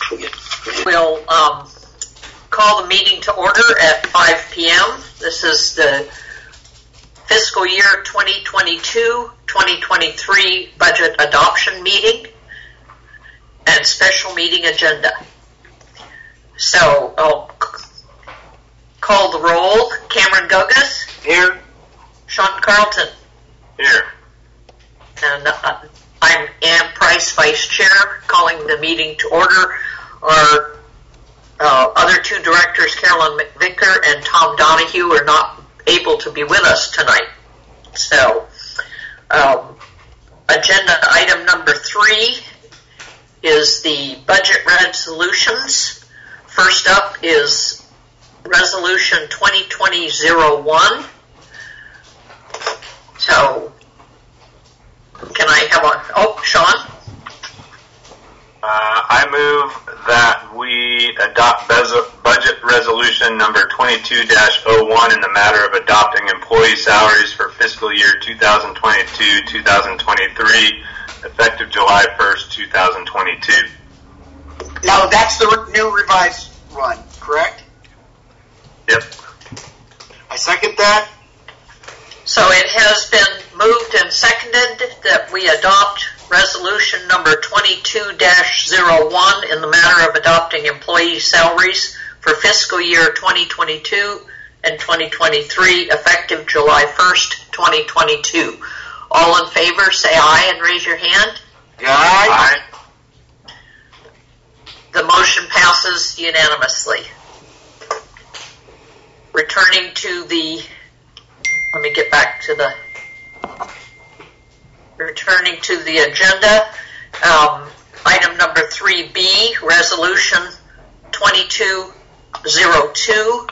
We'll call the meeting to order at 5 p.m. This is the fiscal year 2022-2023 budget adoption meeting and special meeting agenda. So I'll call the roll. Cameron Gogas. Here. Sean Carlton. Here. And I'm Ann Price, Vice Chair, calling the meeting to order. Our other two directors, Carolyn McVicker and Tom Donahue, are not able to be with us tonight. So, agenda item number 3 is the budget resolutions. First up is Resolution 2020-01. So, can I have Sean? I move that we adopt budget resolution number 22-01 in the matter of adopting employee salaries for fiscal year 2022-2023, effective July 1st, 2022. Now, that's the new revised one, correct? Yep. I second that. So it has been moved and seconded that we adopt resolution number 22-01 in the matter of adopting employee salaries for fiscal year 2022 and 2023, effective July 1st, 2022. All in favor, say aye and raise your hand. Aye. The motion passes unanimously. Returning to the, let me get back to the, returning to the agenda, item number 3B, resolution 2202,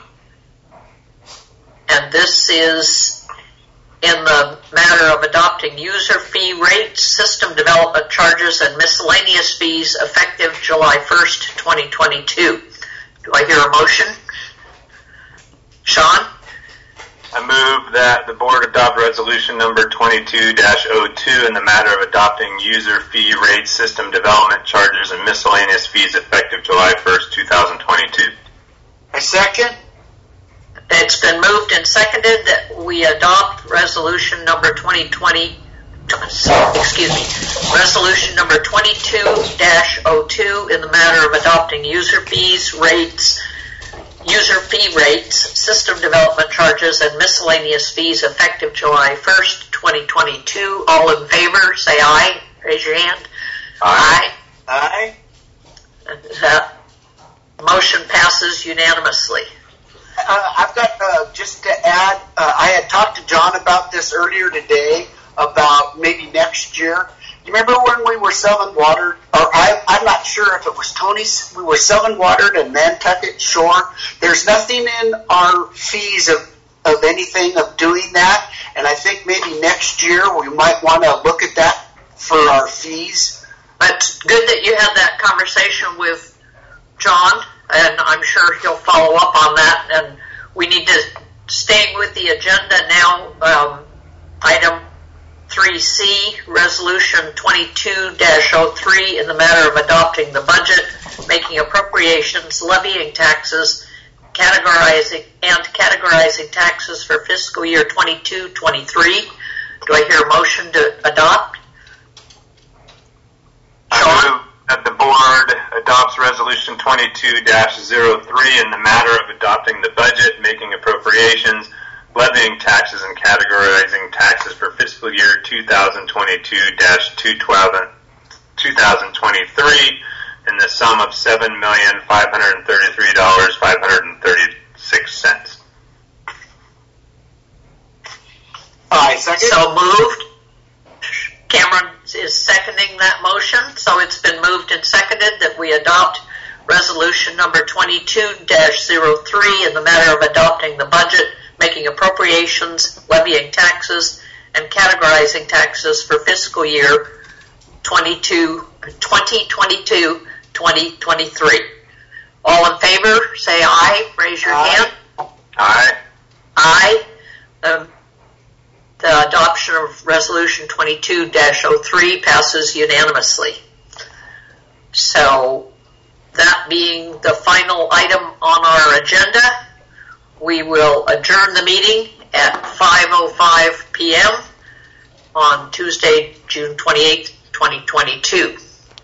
and this is in the matter of adopting user fee rates, system development charges, and miscellaneous fees effective July 1st, 2022. Do I hear a motion? Sean? I move that the board adopt resolution number 22-02 in the matter of adopting user fee rates, system development charges, and miscellaneous fees effective July 1st, 2022. I second. It's been moved and seconded that we adopt resolution number resolution number 22-02 in the matter of adopting user fee rates, system development charges, and miscellaneous fees effective July 1st, 2022. All in favor, say aye. Raise your hand. Aye. Aye. That motion passes unanimously. I've got, just to add, I had talked to John about this earlier today, about maybe next year. You remember when we were selling water, or I'm not sure if it was Tony's, we were selling water to Nantucket Shore. There's nothing in our fees of anything of doing that, and I think maybe next year we might want to look at that for our fees. It's good that you had that conversation with John, and I'm sure he'll follow up on that, and we need to stay with the agenda now. Item 3C, Resolution 22-03 in the matter of adopting the budget, making appropriations, levying taxes, categorizing taxes for fiscal year 22-23. Do I hear a motion to adopt? I move that the board adopts resolution 22-03 in the matter of adopting the budget, making appropriations, levying taxes, and categorizing taxes for fiscal year 2022-2023 in the sum of $7,533,536. I second. So moved. Cameron is seconding that motion, so it's been moved and seconded that we adopt resolution number 22-03 in the matter of adopting the budget, making appropriations, levying taxes, and categorizing taxes for fiscal year 2022-2023. All in favor, say aye. Raise your hand. Aye. Aye. The adoption of Resolution 22-03 passes unanimously. So that the final item on our agenda. We will adjourn the meeting at 5:05 p.m. on Tuesday, June 28th, 2022.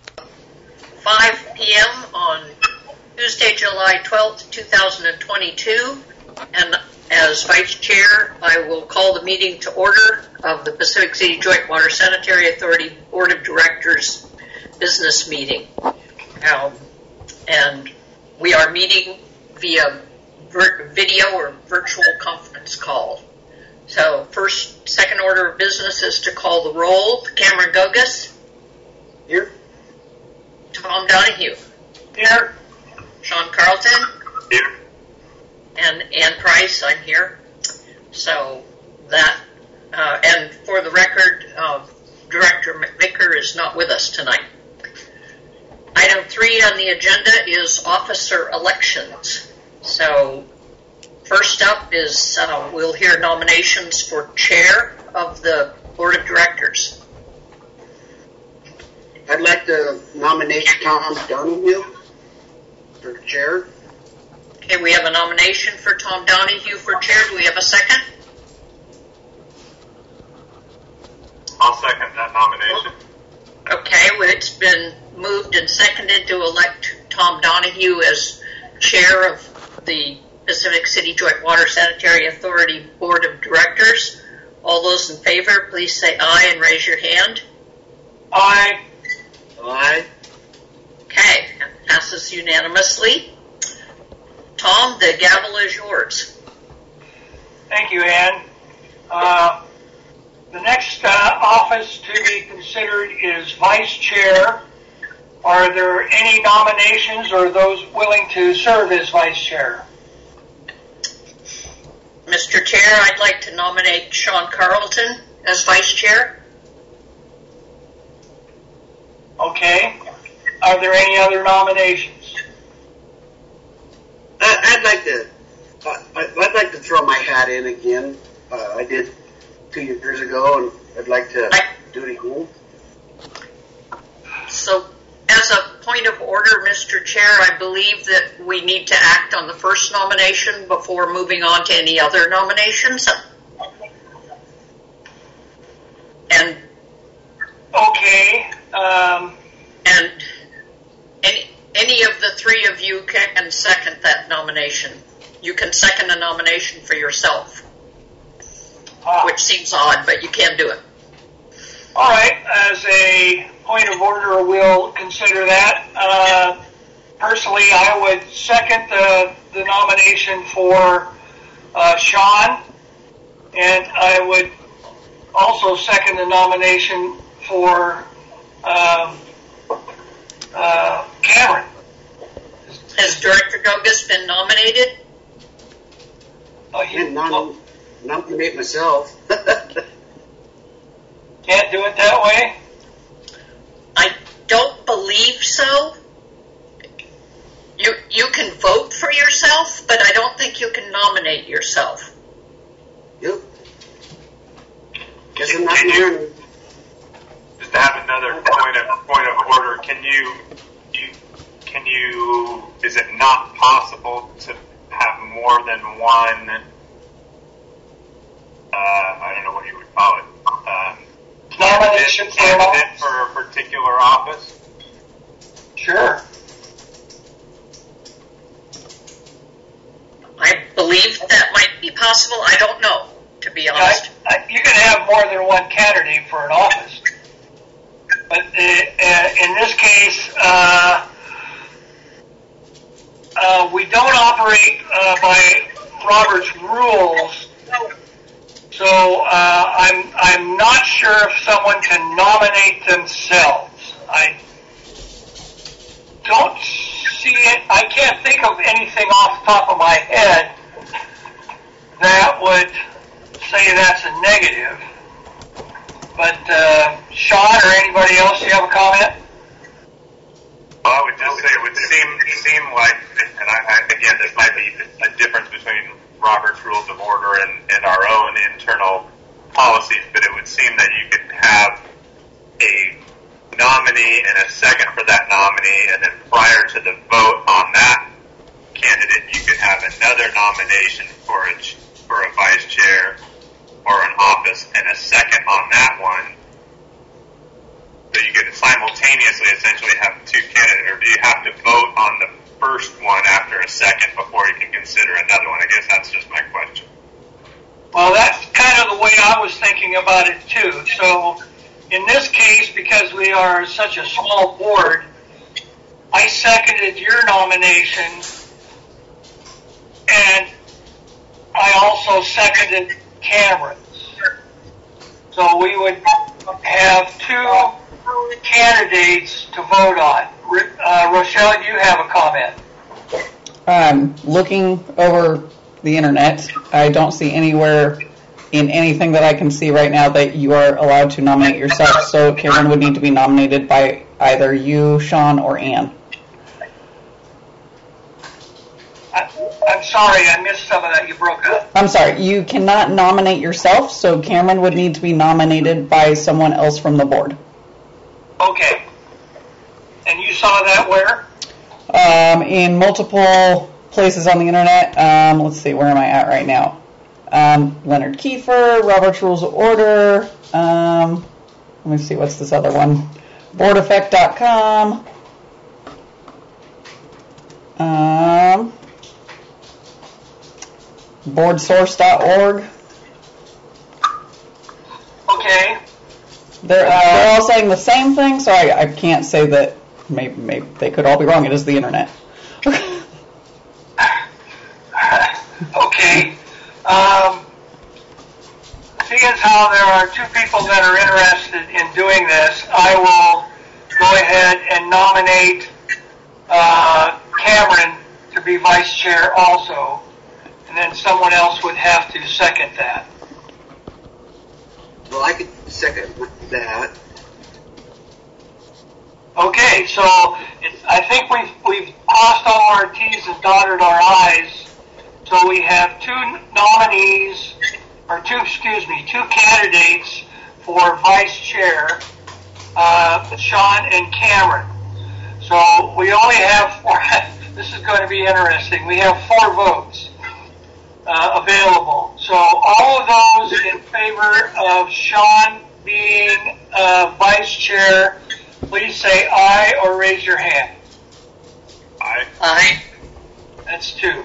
5 p.m. on Tuesday, July 12th, 2022. And as Vice Chair, I will call the meeting to order of the Pacific City Joint Water Sanitary Authority Board of Directors business meeting. And we are meeting via video or virtual conference call. So second order of business is to call the roll. Cameron Gogas. Here. Tom Donahue. Here. Sean Carlton. Here. And Ann Price, I'm here. So that, and for the record, Director McVicker is not with us tonight. Item 3 on the agenda is officer elections. So first up is we'll hear nominations for chair of the Board of Directors. I'd like to nominate Tom Donahue for chair. Okay, we have a nomination for Tom Donahue for chair. Do we have a second? I'll second that nomination. Okay, well, it's been moved and seconded to elect Tom Donahue as chair of the Pacific City Joint Water Sanitary Authority Board of Directors. All those in favor, please say aye and raise your hand. Aye. Aye. Okay, that passes unanimously. Tom, the gavel is yours. Thank you, Ann. The next office to be considered is vice chair. Are there any nominations or those willing to serve as vice chair? Mr. Chair, I'd like to nominate Sean Carlton as vice chair. Okay. Are there any other nominations? I'd like to throw my hat in again. I did 2 years ago, and I'd like to do it again. So, as a point of order, Mr. Chair, I believe that we need to act on the first nomination before moving on to any other nominations. And okay. And any of the three of you can second that nomination. You can second a nomination for yourself, which seems odd, but you can do it. All right. As a point of order, we'll consider that. Personally, I would second the nomination for Sean, and I would also second the nomination for Cameron. Has Director Gogas been nominated? I didn't nominate myself. Can't do it that way? I don't believe so. You can vote for yourself, but I don't think you can nominate yourself. Yep. Guess I'm not there. Just to have another point of order, can you is it not possible to have more than one, I don't know what you would call it, candidate for a particular office? Sure. I believe that might be possible. I don't know, to be honest. You can have more than one candidate for an office. But in this case, we don't operate by Robert's rules, so I'm not sure if someone can nominate themselves. I don't see it. I can't think of anything off the top of my head that would say that's a negative. But Sean or anybody else, you have a comment? Well, I would just say it would seem like, and again, this might be a difference between Robert's Rules of Order and our own internal policies, but it would seem that you could have a nominee and a second for that nominee, and then prior to the vote on that another nomination for a vice chair or an office and a second on that one, so you could simultaneously essentially have two candidates, or do you have to vote on the first one after a second before you can consider another one? I guess that's just my question. Well, that's kind of the way I was thinking about it too. So in this case, because we are such a small board, I seconded your nomination, and I also seconded Cameron's. So we would have two candidates to vote on. Rochelle, you have a comment. Looking over the internet, I don't see anywhere in anything that I can see right now that you are allowed to nominate yourself. So Cameron would need to be nominated by either you, Sean, or Ann. I'm sorry, I missed some of that. You broke up. I'm sorry, you cannot nominate yourself, so Cameron would need to be nominated by someone else from the board. Okay. And you saw that where? In multiple places on the internet. Let's see, where am I at right now? Leonard Kiefer, Robert's Rules of Order. Let me see, what's this other one? BoardEffect.com. BoardSource.org. Okay. They're all saying the same thing, so I can't say that. Maybe they could all be wrong. It is the internet. Okay. Seeing as how there are two people that are interested in doing this, I will go ahead and nominate Cameron to be vice chair also, and then someone else would have to second that. Well, I could second with that. Okay, so I think we've crossed all our T's and dotted our I's. So we have two candidates for vice chair, Sean and Cameron. So we only have four. This is going to be interesting. We have 4 votes available. So all of those in favor of Sean being vice chair, please say aye or raise your hand. Aye. Aye. That's 2.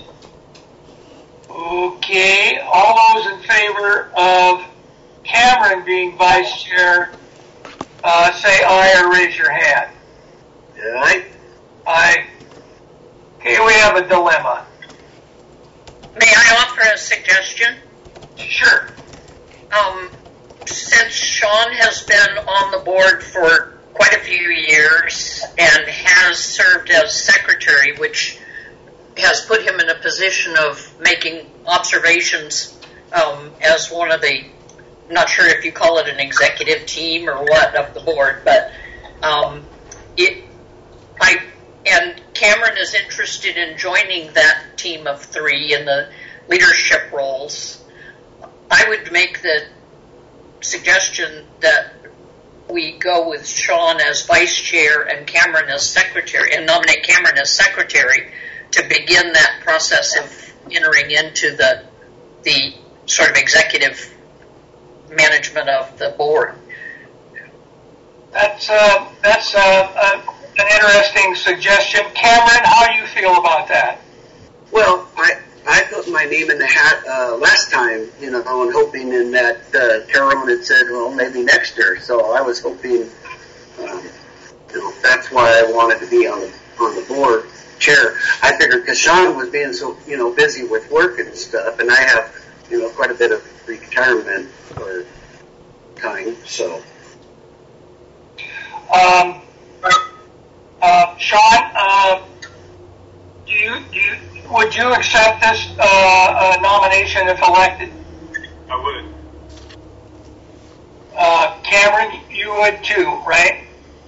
Okay, all those in favor of Cameron being vice chair, say aye or raise your hand. Aye. Aye. Okay, we have a dilemma. May I offer a suggestion? Sure. Since Sean has been on the board for quite a few years and has served as secretary, which has put him in a position of making observations as one of the, I'm not sure if you call it an executive team or what of the board, but and Cameron is interested in joining that team of 3 in the leadership roles. I would make the suggestion that we go with Sean as vice chair and Cameron as secretary, and nominate Cameron as secretary to begin that process of entering into the sort of executive management of the board. That's an interesting suggestion. Cameron, how do you feel about that? Well, I put my name in the hat last time, and hoping in that Carolyn had said, well, maybe next year. So I was hoping, that's why I wanted to be on the board chair. I figured because Sean was being so, busy with work and stuff, and I have, quite a bit of retirement or time, so. Sean, would you accept this nomination if elected? I would. Cameron, you would too, right?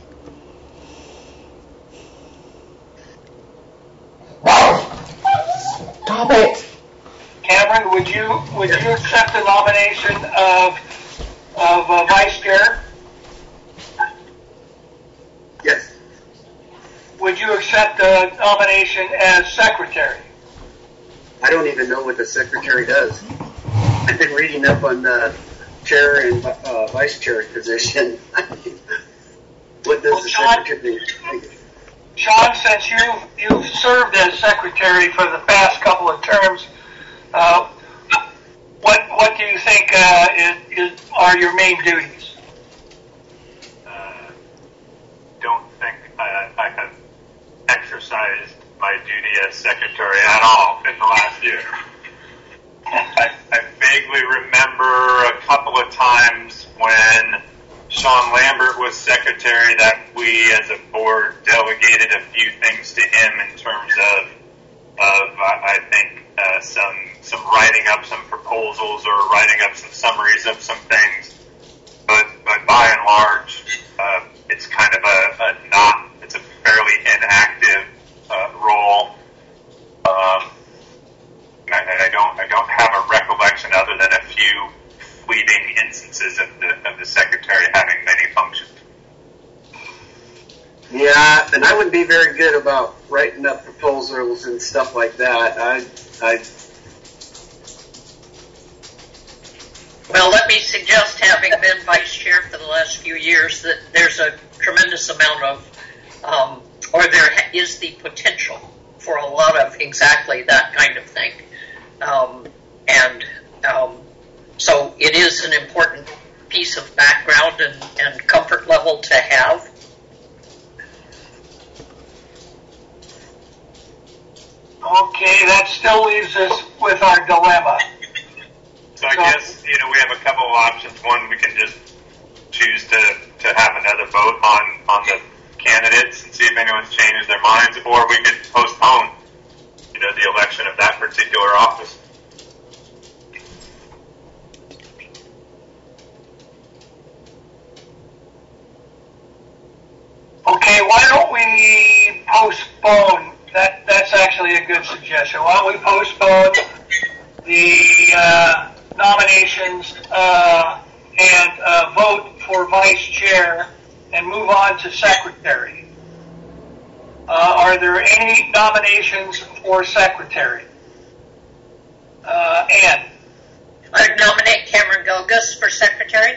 Stop it. Cameron, would you accept the nomination of vice chair? Yes. Would you accept the nomination as secretary? I don't even know what the secretary does. I've been reading up on the chair and vice chair position. What does the secretary do? Sean, since you've served as secretary for the past couple of terms, what do you think are your main duties? Don't think I have exercised my duty as secretary at all in the last year. I vaguely remember a couple of times when Sean Lambert was secretary that we as a board delegated a few things to him in terms of I think some writing up some proposals or writing up some summaries of some things. But by and large, it's kind of it's a fairly inactive role. I don't have a recollection other than a few fleeting instances of the secretary having many functions. Yeah, and I wouldn't be very good about writing up proposals and stuff like that. Well, let me suggest, having been vice chair for the last few years, that there's a tremendous amount of, or there is the potential for a lot of exactly that kind of thing. So it is an important piece of background and comfort level to have. Okay, that still leaves us with our dilemma. So I guess, we have a couple of options. One, we can just choose to have another vote on the candidates and see if anyone changes their minds, or we could postpone, the election of that particular office. Okay, why don't we postpone? That's actually a good suggestion. Why don't we postpone the nominations and vote for vice chair and move on to secretary? Are there any nominations for secretary? Ann? I would nominate Cameron Gogas for secretary.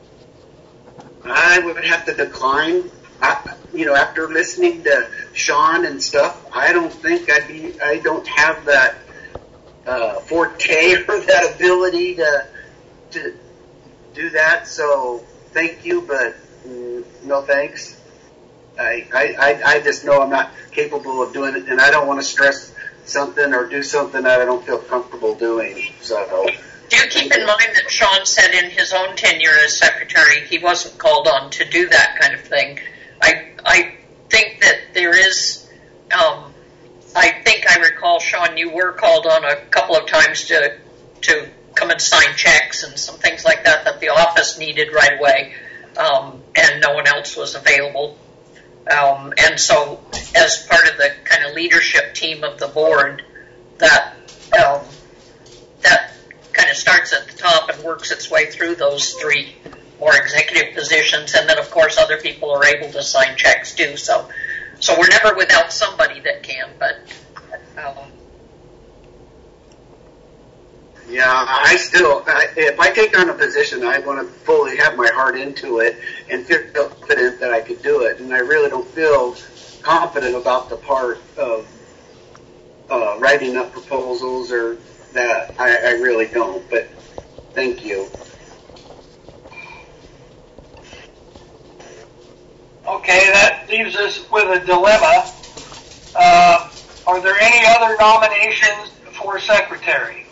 I would have to decline. After listening to Sean and stuff, I don't think I don't have that forte or that ability to do that. So thank you, but no thanks. I just know I'm not capable of doing it, and I don't want to stress something or do something that I don't feel comfortable doing. So do keep in mind that Sean said in his own tenure as secretary he wasn't called on to do that kind of thing. I think that there is, I think I recall, Sean, you were called on a couple of times to come and sign checks and some things like that the office needed right away, and no one else was available. And so as part of the kind of leadership team of the board, that kind of starts at the top and works its way through those three more executive positions, and then of course other people are able to sign checks too. So we're never without somebody that can. But if I take on a position, I want to fully have my heart into it and feel confident that I could do it. And I really don't feel confident about the part of writing up proposals or that. I really don't. But thank you. Okay, that leaves us with a dilemma. Are there any other nominations for secretary?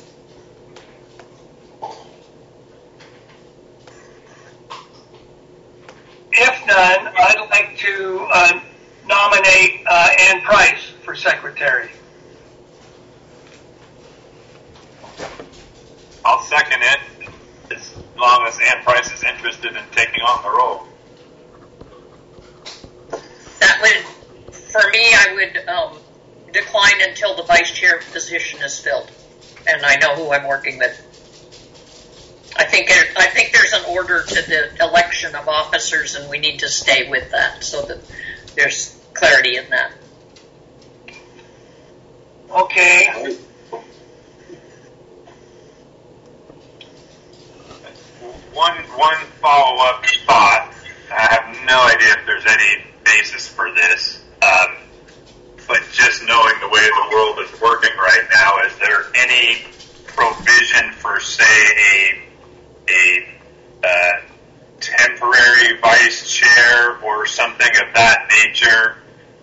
If none, I'd like to nominate Ann Price for secretary. I'll second it, as long as Ann Price is interested in taking on the role. that would, for me, I would decline until the vice chair position is filled, and I know who I'm working with. I think there's an order to the election of officers, and we need to stay with that so that there's clarity in that. Okay. one follow-up thought. I have no idea if there's any basis for this, but just knowing the way the world is working right now, is there any provision for, say, a temporary vice chair or something of that nature?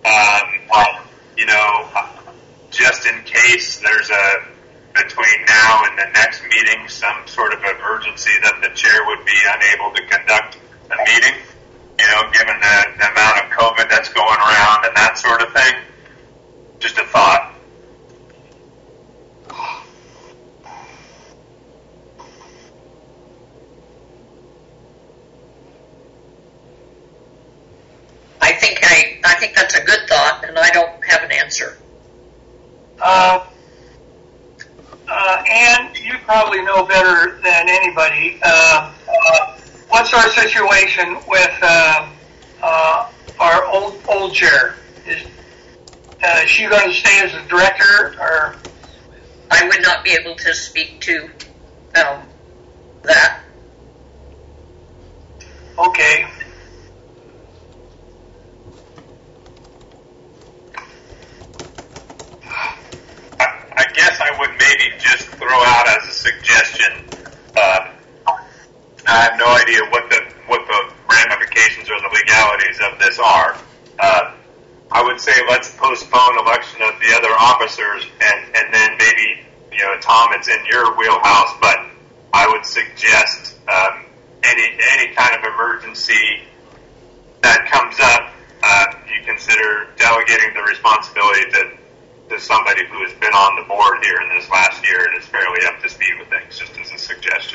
Just in case there's between now and the next meeting, some sort of emergency that the chair would be unable to conduct a meeting, given the amount of COVID that's going around and that sort of thing. Just a thought. I think that's a good thought, and I don't have an answer. Ann, you probably know better than anybody. What's our situation with our old chair? Is she going to stay as a director, or? I would not be able to speak to that. Okay. I guess I would maybe just throw out as a suggestion. I have no idea what the ramifications or the legalities of this are. I would say let's postpone election of the other officers, and then maybe Tom, it's in your wheelhouse, but I would suggest any kind of emergency that comes up, you consider delegating the responsibility to somebody who has been on the board here in this last year and is fairly up to speed with things, just as a suggestion.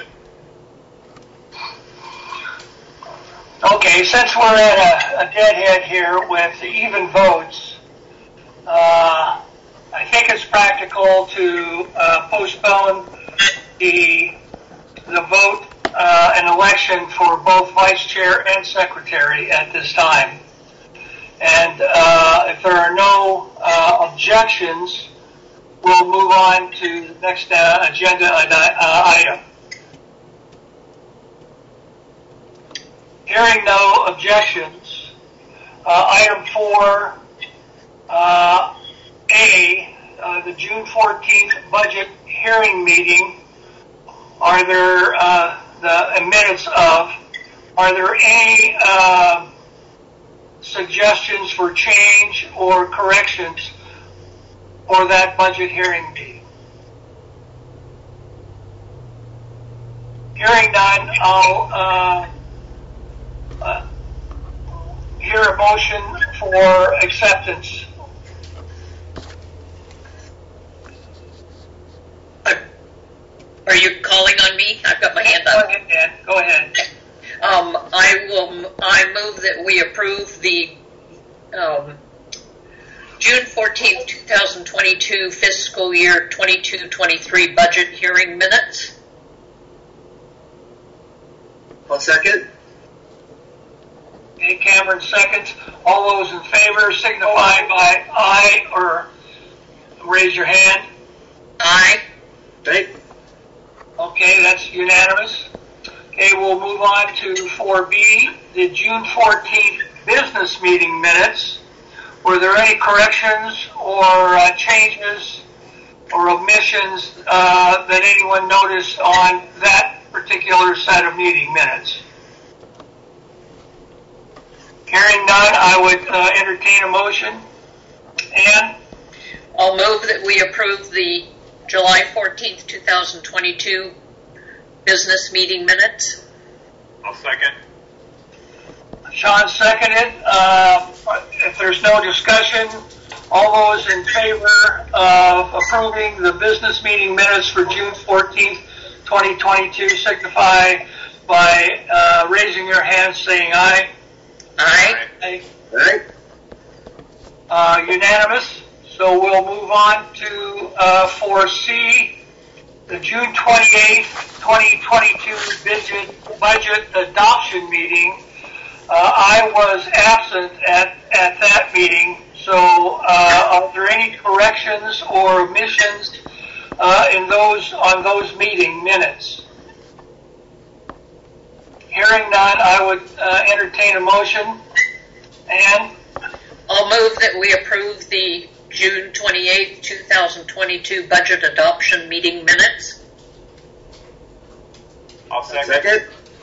Okay, since we're at a deadhead here with even votes, I think it's practical to postpone the vote and election for both vice chair and secretary at this time. And if there are no objections, we'll move on to the next agenda item. Hearing no objections, item 4A, the June 14th budget hearing meeting. Are there are there any suggestions for change or corrections for that budget hearing meeting? Hearing none, I'll hear a motion for acceptance. Are you calling on me? I've got my hand up. Go ahead, Dan. Go ahead. I move that we approve the June 14th, 2022 fiscal year 22-23 budget hearing minutes. I'll second. Okay, Cameron seconds. All those in favor signify by aye or raise your hand. Aye. Okay. Okay, that's unanimous. Okay, we'll move on to 4B, the June 14th business meeting minutes. Were there any corrections or changes or omissions that anyone noticed on that particular set of meeting minutes? Hearing none, I would entertain a motion. Ann? I'll move that we approve the July 14th, 2022 business meeting minutes. I'll second. Sean seconded. If there's no discussion, all those in favor of approving the business meeting minutes for June 14th, 2022 signify by raising your hand saying aye. Aye. Aye. All right. Unanimous. So we'll move on to 4C, the June 28th, 2022 budget adoption meeting. I was absent at that meeting, so are there any corrections or omissions on those meeting minutes? Hearing none, I would entertain a motion. Ann? I'll move that we approve the June 28th, 2022 budget adoption meeting minutes. I'll second.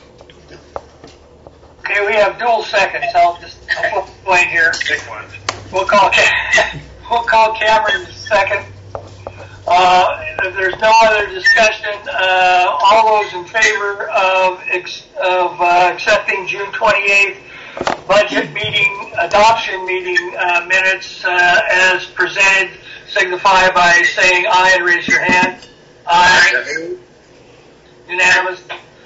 Okay, we have dual seconds. I'll flip the blade here. We'll call Cameron second. If there's no other discussion, all those in favor of accepting June 28th budget meeting, adoption meeting minutes as presented, signify by saying aye and raise your hand. Aye. Unanimous.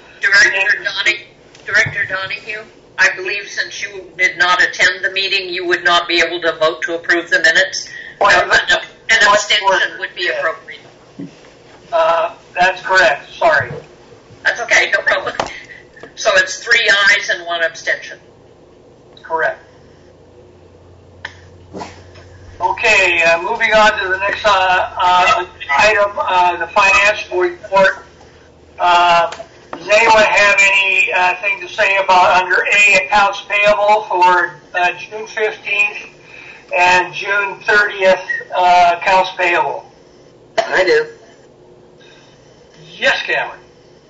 Director Donahue, I believe since you did not attend the meeting, you would not be able to vote to approve the minutes. An abstention would be appropriate. That's correct. Sorry. That's okay, no problem. So it's 3 ayes and 1 abstention. Correct. Okay, moving on to the next item, the financial report. Does anyone have anything to say about under A, accounts payable for June 15th and June 30th accounts payable? I do. Yes, Cameron.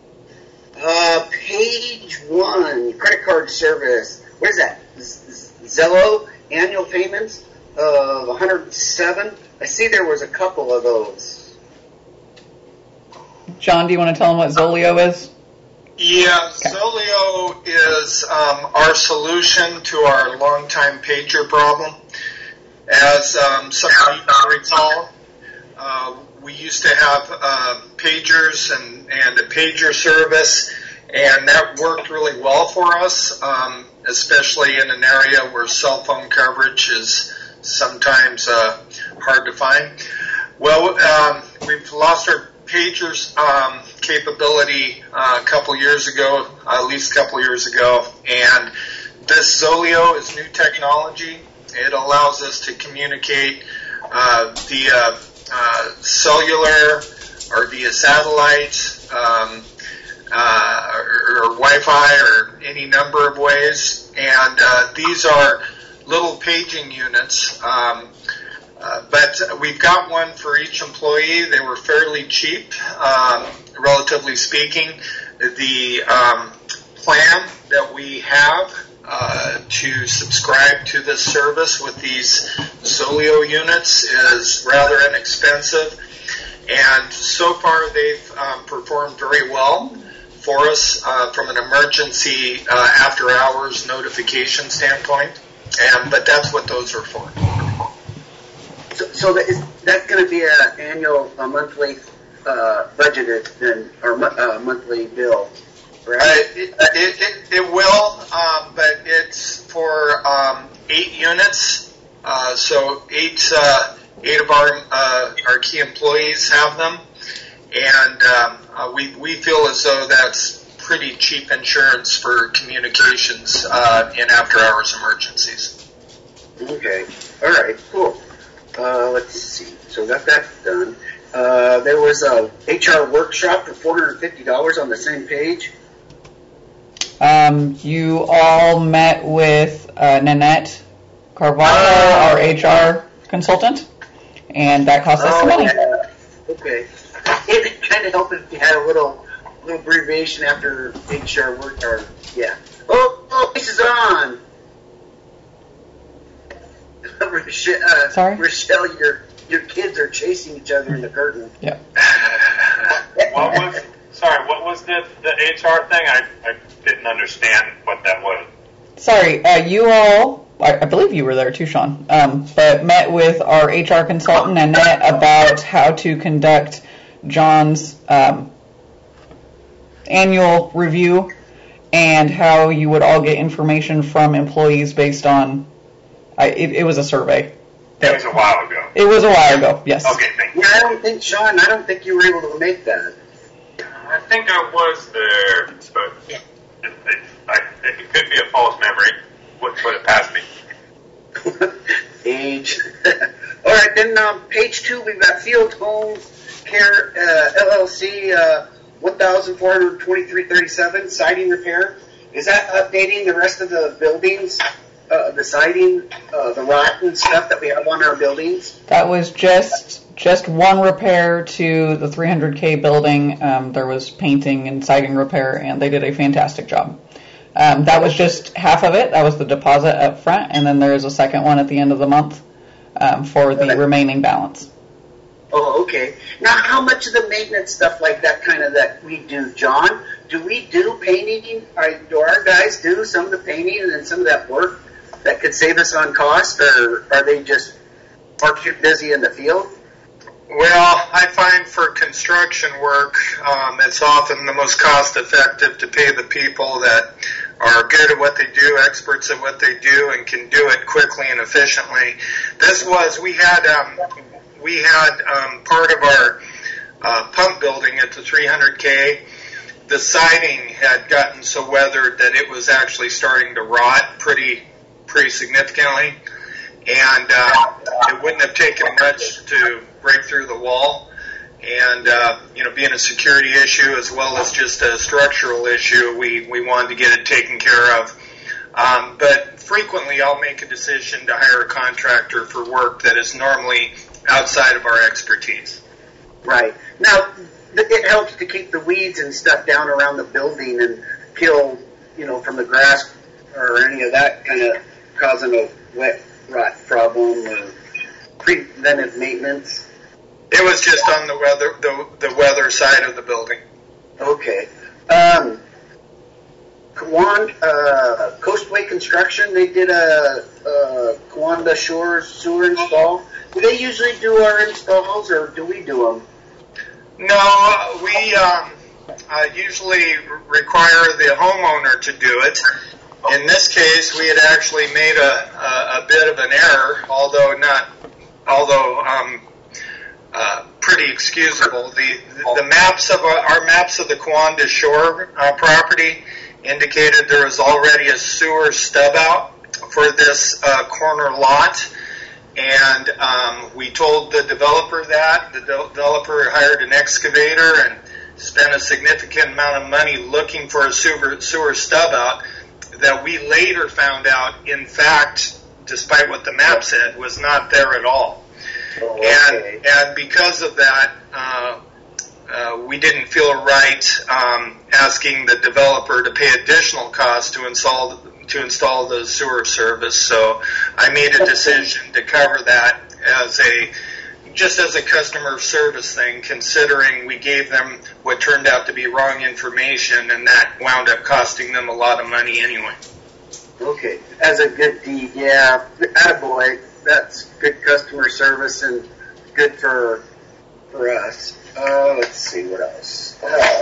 Page 1, credit card service. What is that? Zello annual payments of 107. I see there was a couple of those. John, do you want to tell them what Zolio is? Yeah, Zolio is our solution to our longtime pager problem. As some of you recall, we used to have pagers and a pager service, and that worked really well for us, especially in an area where cell phone coverage is sometimes hard to find. Well, we've lost our pagers capability a couple years ago, at least a couple years ago, and this Zolio is new technology. It allows us to communicate via cellular or via satellite or Wi-Fi or any number of ways, and these are little paging units. But we've got one for each employee. They were fairly cheap, relatively speaking. The plan that we have to subscribe to this service with these Zolio units is rather inexpensive, and so far they've performed very well for us from an emergency after-hours notification standpoint. But that's what those are for. So that's going to be an annual, monthly budgeted then, or monthly bill, right? It will, but it's for 8 units. So eight of our key employees have them, and we feel as though that's pretty cheap insurance for communications in after-hours emergencies. Okay. All right. Cool. Let's see. So got that done. There was a HR workshop for $450 on the same page. You all met with Nanette Carvalho, our HR consultant, and that cost us some money. Yeah. Okay. It kind of helped if you had a little abbreviation after HR work. Or yeah. Oh, this is on. Sorry? Rochelle, your kids are chasing each other in the curtain. Yep. What was the HR thing? I didn't understand what that was. Sorry, you all, I believe you were there too, Sean, but met with our HR consultant, Annette, about how to conduct John's annual review and how you would all get information from employees based on, it was a survey. It was a while ago. It was a while ago, yes. Okay, thank you. Yeah, I don't think, Sean, you were able to make that. I think I was there, but it could be a false memory. What put it past me? Age. All right, then page 2, we've got Field Home Care LLC, $1,423.37 siding repair. Is that updating the rest of the buildings, the siding, the rotten stuff that we have on our buildings? That was just one repair to the 300K building. There was painting and siding repair, and they did a fantastic job. That was just half of it. That was the deposit up front, and then there is a second one at the end of the month for the remaining balance. Oh, okay. Now, how much of the maintenance stuff like that that we do, John? Do we do painting? Do our guys do some of the painting and then some of that work that could save us on cost, or are they just too busy in the field? Well, I find for construction work, it's often the most cost-effective to pay the people that are good at what they do, experts at what they do, and can do it quickly and efficiently. We had part of our pump building at the 300K. The siding had gotten so weathered that it was actually starting to rot pretty significantly, and it wouldn't have taken much to break through the wall. And being a security issue as well as just a structural issue, we wanted to get it taken care of. But frequently, I'll make a decision to hire a contractor for work that is normally outside of our expertise. Right. Now, it helps to keep the weeds and stuff down around the building and kill, from the grass or any of that kind of causing a wet rot problem or preventive maintenance. It was just on the weather side of the building. Okay. Coastway Construction, they did a Kiwanda Shores sewer install. Do they usually do our installs, or do we do them? No, we usually require the homeowner to do it. In this case, we had actually made a bit of an error, although pretty excusable. The maps of our maps of the Kiwanda Shore property indicated there was already a sewer stub out for this corner lot. And we told the developer that. The developer hired an excavator and spent a significant amount of money looking for a sewer stub out that we later found out, in fact, despite what the map said, was not there at all. Oh, okay. And because of that, we didn't feel right asking the developer to pay additional costs to install the sewer service. So I made a decision to cover that as a customer service thing, considering we gave them what turned out to be wrong information, and that wound up costing them a lot of money anyway. Okay, as a good deed, yeah. Attaboy, that's good customer service and good for us. Let's see what else.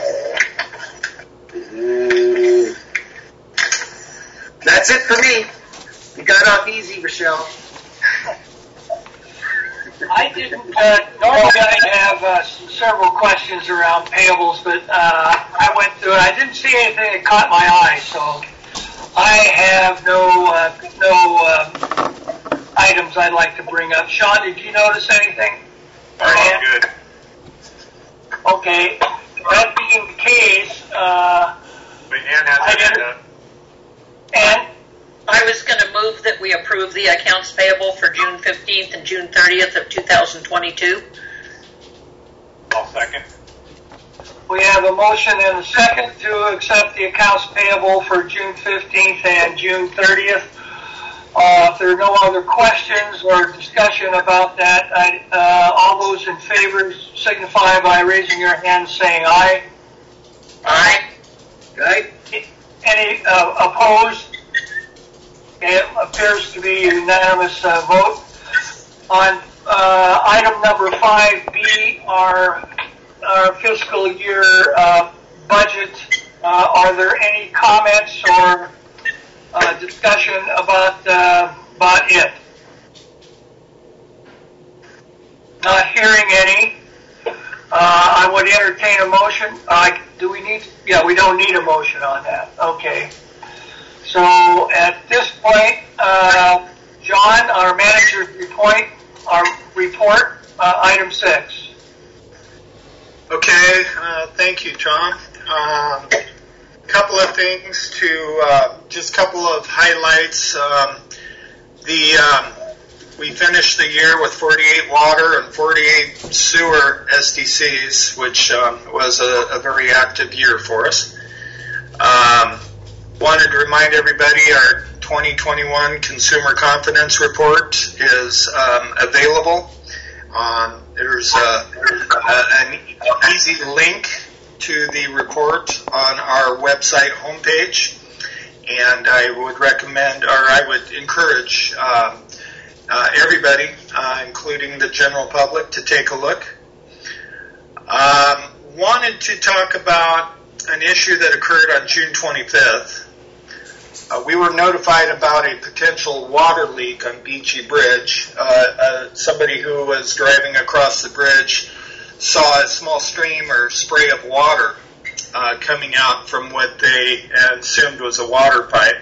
That's it for me. You got off easy, Rochelle. I didn't. Normally, I have several questions around payables, but I went through it. I didn't see anything that caught my eye, so I have no items I'd like to bring up. Sean, did you notice anything? I'm good. Okay. That being the case, But Ann has her hand up. And I was going to move that we approve the accounts payable for June 15th and June 30th of 2022. I'll second. we have a motion and a second to accept the accounts payable for June 15th and June 30th. If there are no other questions or discussion about that, all those in favor signify by raising your hand saying aye. Aye. Right? Any opposed? It appears to be a unanimous vote. On item number 5B, our fiscal year budget, are there any comments or discussion about it? Not hearing any. I would entertain a motion. Do we need? Yeah, we don't need a motion on that. Okay. So at this point, John, our manager's report, item 6. Okay, thank you, John. couple of things just a couple of highlights. We finished the year with 48 water and 48 sewer SDCs, which was a very active year for us. Wanted to remind everybody our 2021 Consumer Confidence Report is available. There's an easy link to the report on our website homepage, and I would encourage everybody, including the general public, to take a look. Wanted to talk about an issue that occurred on June 25th. We were notified about a potential water leak on Beachy Bridge. Somebody who was driving across the bridge saw a small stream or spray of water coming out from what they assumed was a water pipe.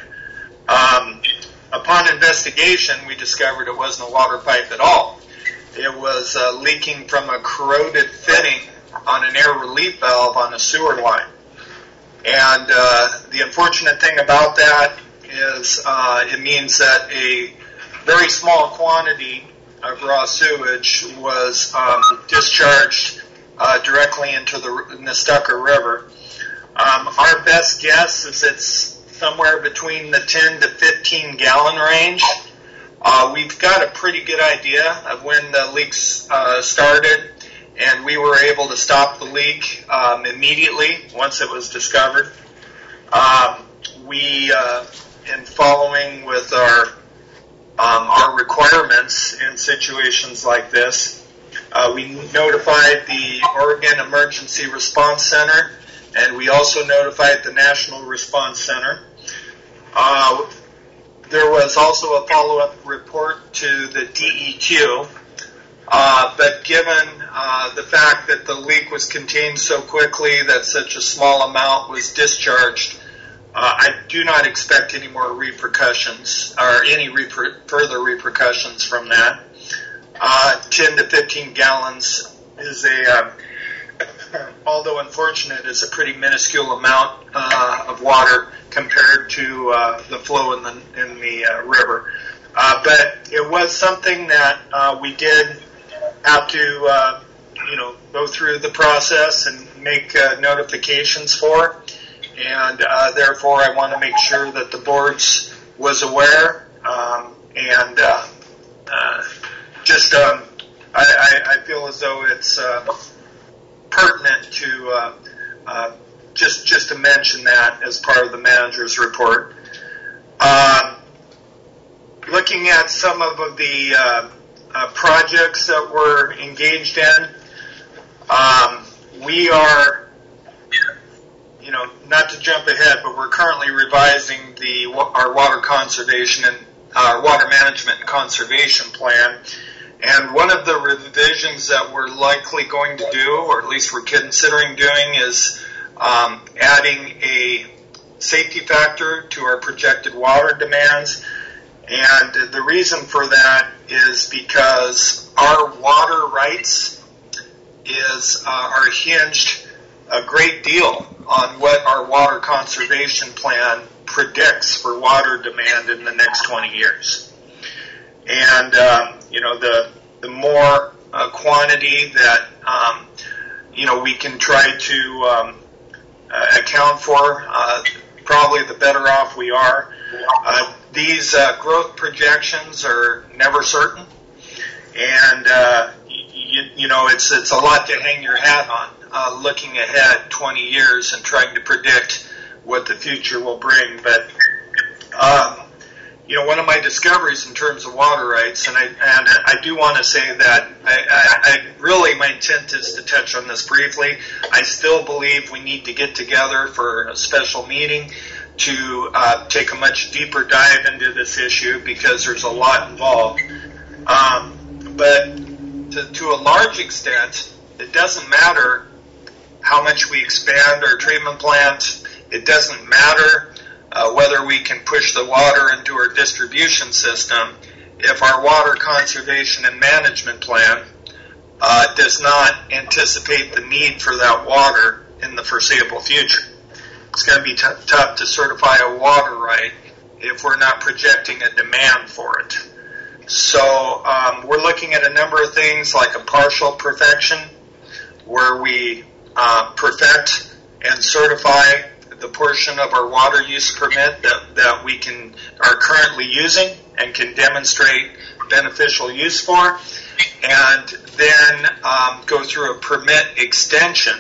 Upon investigation, we discovered it wasn't a water pipe at all. It was leaking from a corroded fitting on an air relief valve on a sewer line. And the unfortunate thing about that is it means that a very small quantity of raw sewage was discharged directly into the Nestucca River. Our best guess is it's somewhere between the 10 to 15 gallon range. We've got a pretty good idea of when the leaks started, and we were able to stop the leak immediately once it was discovered. In following with our requirements in situations like this, we notified the Oregon Emergency Response Center, and we also notified the National Response Center. There was also a follow-up report to the DEQ, but given the fact that the leak was contained so quickly that such a small amount was discharged, I do not expect any more repercussions or any further repercussions from that. 10 to 15 gallons is although unfortunate, is a pretty minuscule amount of water compared to the flow in the river. But it was something that we did have to, go through the process and make notifications for. And therefore, I want to make sure that the boards was aware. I feel as though it's pertinent to just to mention that as part of the manager's report. Looking at some of the projects that we're engaged in, we are, not to jump ahead, but we're currently revising our water conservation and our water management and conservation plan. And one of the revisions that we're likely going to do, or at least we're considering doing, is adding a safety factor to our projected water demands. And the reason for that is because our water rights are hinged a great deal on what our water conservation plan predicts for water demand in the next 20 years. And, the more quantity that, we can try to account for, probably the better off we are. These growth projections are never certain, and it's a lot to hang your hat on, looking ahead 20 years and trying to predict what the future will bring. But one of my discoveries in terms of water rights, and I do want to say that my intent is to touch on this briefly. I still believe we need to get together for a special meeting to take a much deeper dive into this issue, because there's a lot involved. But to a large extent, it doesn't matter how much we expand our treatment plants. It doesn't matter whether we can push the water into our distribution system if our water conservation and management plan does not anticipate the need for that water in the foreseeable future. it's going to be tough to certify a water right if we're not projecting a demand for it. So we're looking at a number of things like a partial perfection, where we perfect and certify the portion of our water use permit that we are currently using and can demonstrate beneficial use for, and then go through a permit extension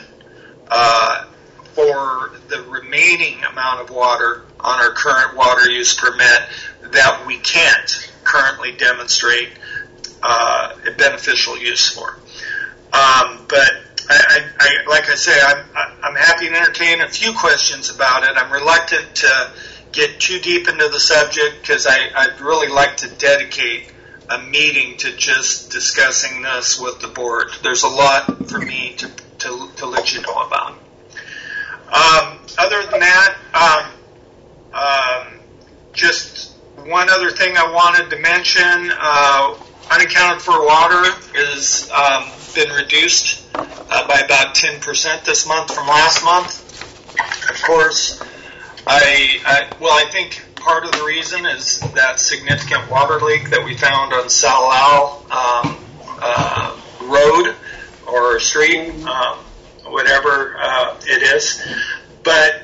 for the remaining amount of water on our current water use permit that we can't currently demonstrate a beneficial use for. But I like I say, I'm happy to entertain a few questions about it. I'm reluctant to get too deep into the subject because I'd really like to dedicate a meeting to just discussing this with the board. There's a lot for me to let you know about. Other than that, just one other thing I wanted to mention, unaccounted for water has been reduced by about 10% this month from last month. Of course, I think part of the reason is that significant water leak that we found on Salal Road or street, whatever it is. But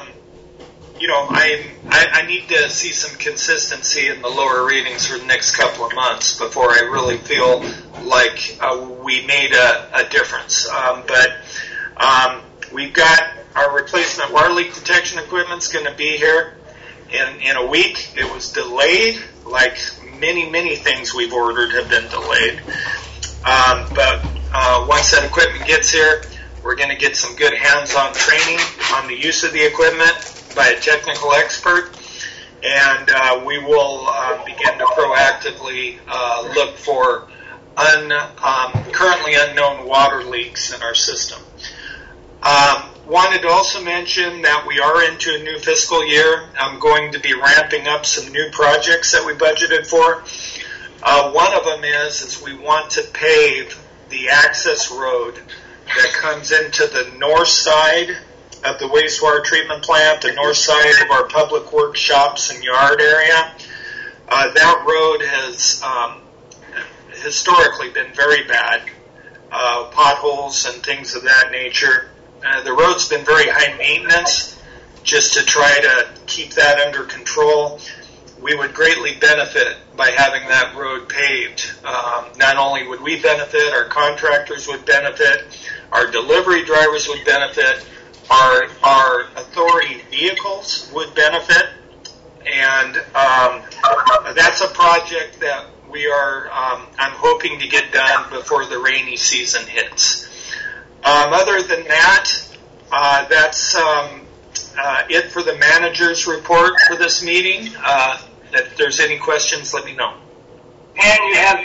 I need to see some consistency in the lower readings for the next couple of months before I really feel like we made a difference. But we've got our replacement water leak detection equipment's going to be here in a week. It was delayed, like many things we've ordered have been delayed. But once that equipment gets here, we're going to get some good hands-on training on the use of the equipment by a technical expert, and we will begin to proactively look for currently unknown water leaks in our system. Wanted to also mention that we are into a new fiscal year. I'm going to be ramping up some new projects that we budgeted for. One of them is we want to pave the access road that comes into the north side of the wastewater treatment plant, the north side of our public works shops and yard area. That road has historically been very bad, potholes and things of that nature. The road's been very high maintenance. Just to try to keep that under control, we would greatly benefit by having that road paved. Not only would we benefit, our contractors would benefit, our delivery drivers would benefit, our authority vehicles would benefit, and that's a project that we are, I'm hoping to get done before the rainy season hits. Other than that, that's it for the manager's report for this meeting. If there's any questions, let me know. And you have,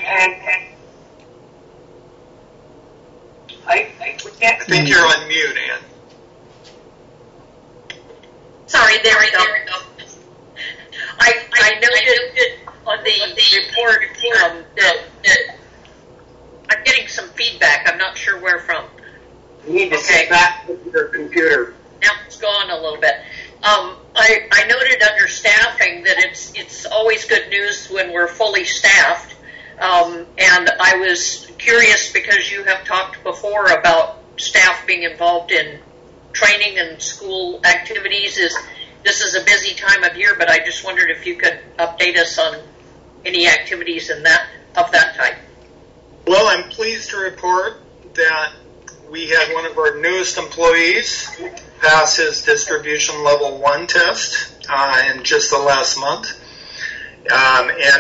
I think you're on mute, Ann. Sorry, there we go. I noted on the report that I'm getting some feedback. I'm not sure where from. You need to sit back with your computer. Now it's gone a little bit. I noted under staffing that it's always good news when we're fully staffed. And I was curious because you have talked before about staff being involved in training and school activities. This is a busy time of year, but I just wondered if you could update us on any activities of that type. Well, I'm pleased to report that we had one of our newest employees pass his distribution level 1 test in just the last month, and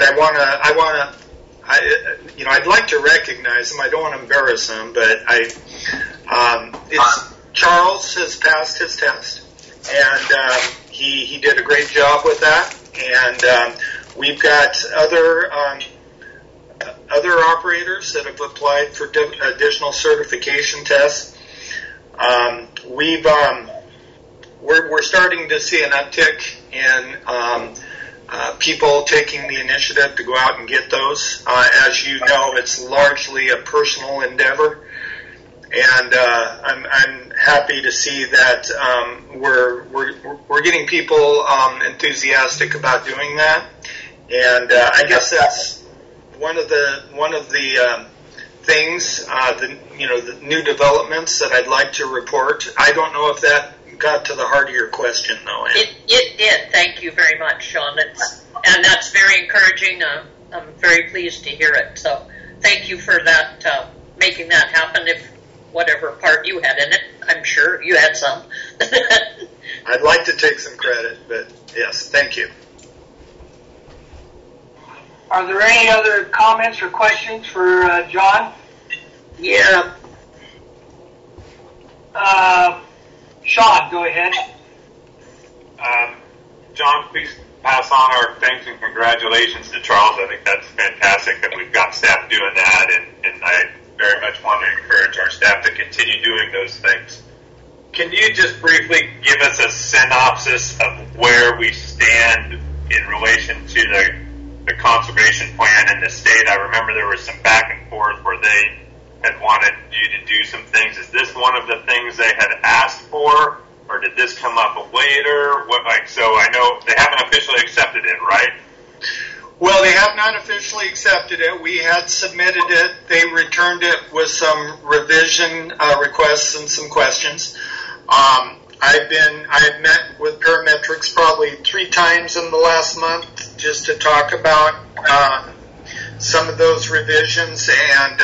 I'd like to recognize him. I don't want to embarrass him, but Charles has passed his test, and he did a great job with that. And we've got other operators that have applied for additional certification tests. We're starting to see an uptick in people taking the initiative to go out and get those. As you know, it's largely a personal endeavor, and I'm happy to see that we're getting people enthusiastic about doing that, and I guess that's one of the things, the new developments that I'd like to report. I don't know if that got to the heart of your question, though. It did. Thank you very much, Sean. And that's very encouraging. I'm very pleased to hear it. So thank you for that, making that happen. If whatever part you had in it, I'm sure you had some. I'd like to take some credit, but yes, thank you. Are there any other comments or questions for John? Yeah. Sean, go ahead. John, please pass on our thanks and congratulations to Charles. I think that's fantastic that we've got staff doing that, and I very much want to encourage our staff to continue doing those things. Can you just briefly give us a synopsis of where we stand in relation to the conservation plan in the state? I remember there was some back and forth where they had wanted you to do some things. Is this one of the things they had asked for, or did this come up later? So I know they haven't officially accepted it, right? Well, they have not officially accepted it. We had submitted it. They returned it with some revision requests and some questions. I've met with Parametrics probably 3 times in the last month just to talk about some of those revisions and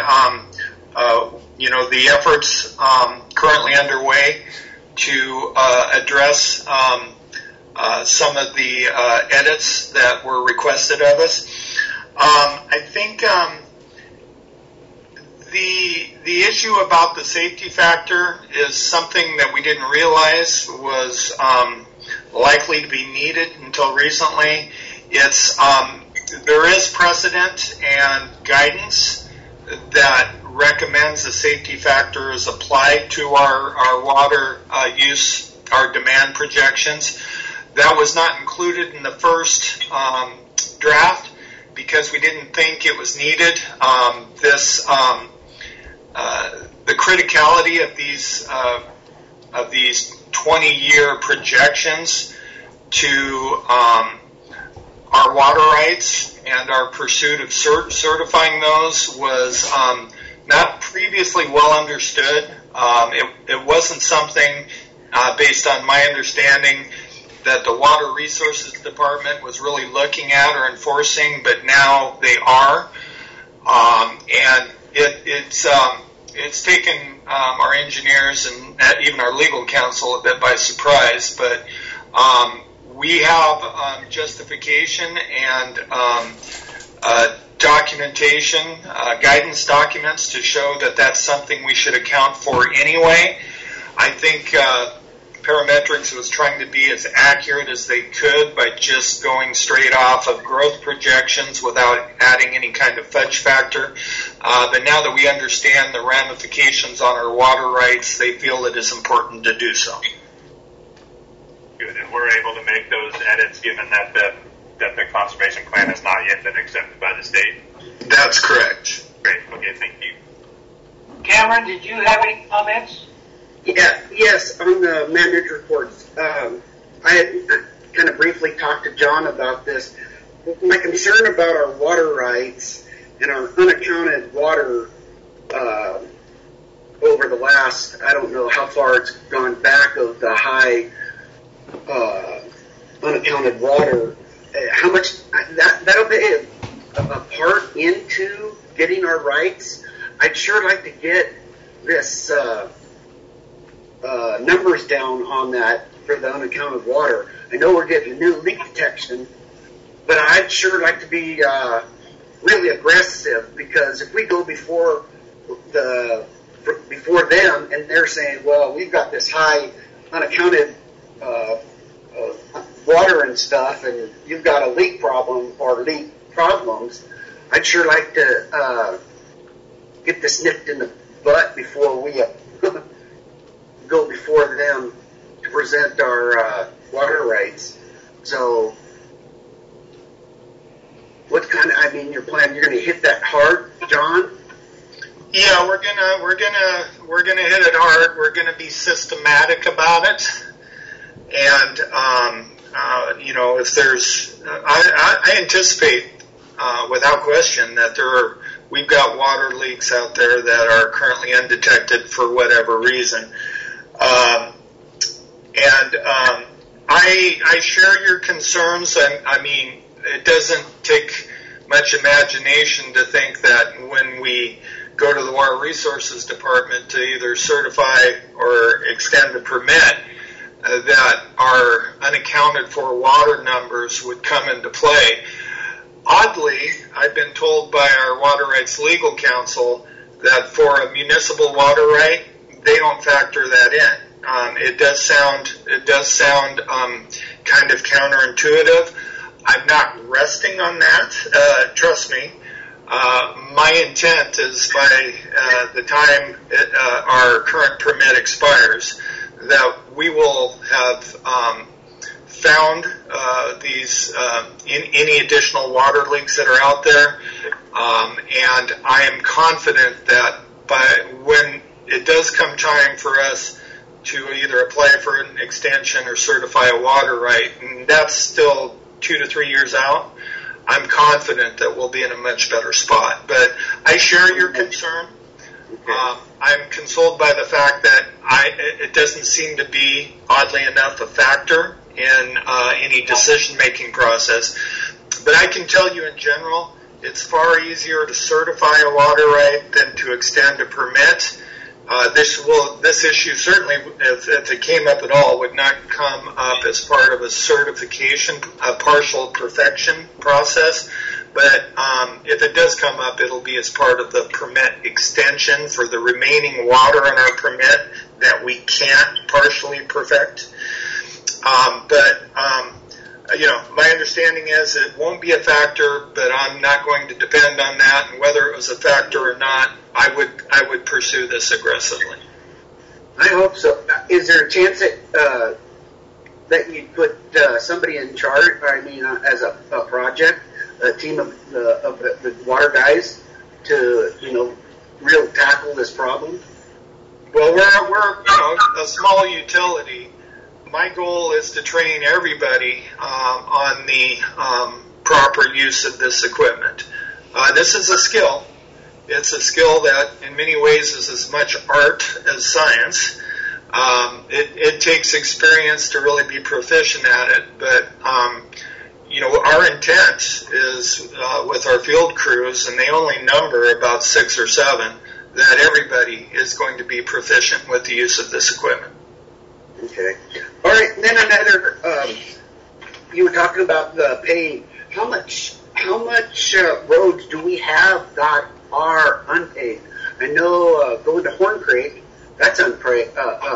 the efforts currently underway to address some of the edits that were requested of us. I think the issue about the safety factor is something that we didn't realize was likely to be needed until recently. There is precedent and guidance that recommends the safety factor is applied to our water use, our demand projections. That was not included in the first draft because we didn't think it was needed. The criticality of these 20-year projections to our water rights and our pursuit of certifying those was not previously well understood. It wasn't something, based on my understanding, that the Water Resources Department was really looking at or enforcing, but now they are. And it's taken our engineers and even our legal counsel a bit by surprise, but we have justification and documentation, guidance documents to show that that's something we should account for anyway. I think Parametrics was trying to be as accurate as they could by just going straight off of growth projections without adding any kind of fudge factor. But now that we understand the ramifications on our water rights, they feel it is important to do so. Good, and we're able to make those edits given that the conservation plan has not yet been accepted by the state. That's correct. Great. Okay, thank you. Cameron, did you have any comments? Yes, on the manager reports. I had kind of briefly talked to John about this. My concern about our water rights and our unaccounted water over the last, I don't know how far it's gone back of the high unaccounted water, how much that'll be a part into getting our rights. I'd sure like to get this numbers down on that for the unaccounted water. I know we're getting new leak detection, but I'd sure like to be really aggressive, because if we go before them and they're saying, well, we've got this high unaccounted water and stuff, and you've got a leak problem or leak problems, I'd sure like to get this nipped in the butt before we go before them to present our water rights. So, what kind of, your plan, you're going to hit that hard, John? Yeah, we're gonna hit it hard. We're gonna be systematic about it, and if there's, I anticipate without question that we've got water leaks out there that are currently undetected for whatever reason, I share your concerns. I mean, it doesn't take much imagination to think that when we go to the Water Resources Department to either certify or extend a permit, that our unaccounted for water numbers would come into play. Oddly, I've been told by our Water Rights Legal Counsel that for a municipal water right, they don't factor that in. It does sound kind of counterintuitive. I'm not resting on that. Trust me. My intent is by the time our current permit expires, that we will have found these any additional water leaks that are out there, and I am confident that when it does come time for us to either apply for an extension or certify a water right, and that's still 2 to 3 years out, I'm confident that we'll be in a much better spot. But I share your concern. I'm consoled by the fact that it doesn't seem to be, oddly enough, a factor in any decision-making process. But I can tell you in general, it's far easier to certify a water right than to extend a permit. This issue certainly, if it came up at all, would not come up as part of a certification, a partial perfection process. But if it does come up, it'll be as part of the permit extension for the remaining water on our permit that we can't partially perfect. My understanding is it won't be a factor, but I'm not going to depend on that. And whether it was a factor or not, I would pursue this aggressively. I hope so. Is there a chance that you'd put somebody in charge? I mean, as a project, a team of the water guys to real tackle this problem? Well, we're a small utility. My goal is to train everybody on the proper use of this equipment. This is a skill. It's a skill that in many ways is as much art as science. It takes experience to really be proficient at it, but our intent is with our field crews, and they only number about 6 or 7, that everybody is going to be proficient with the use of this equipment. Okay. All right. And then another, you were talking about the paying. How much roads do we have that are unpaved? I know going to Horn Creek, that's unpaved.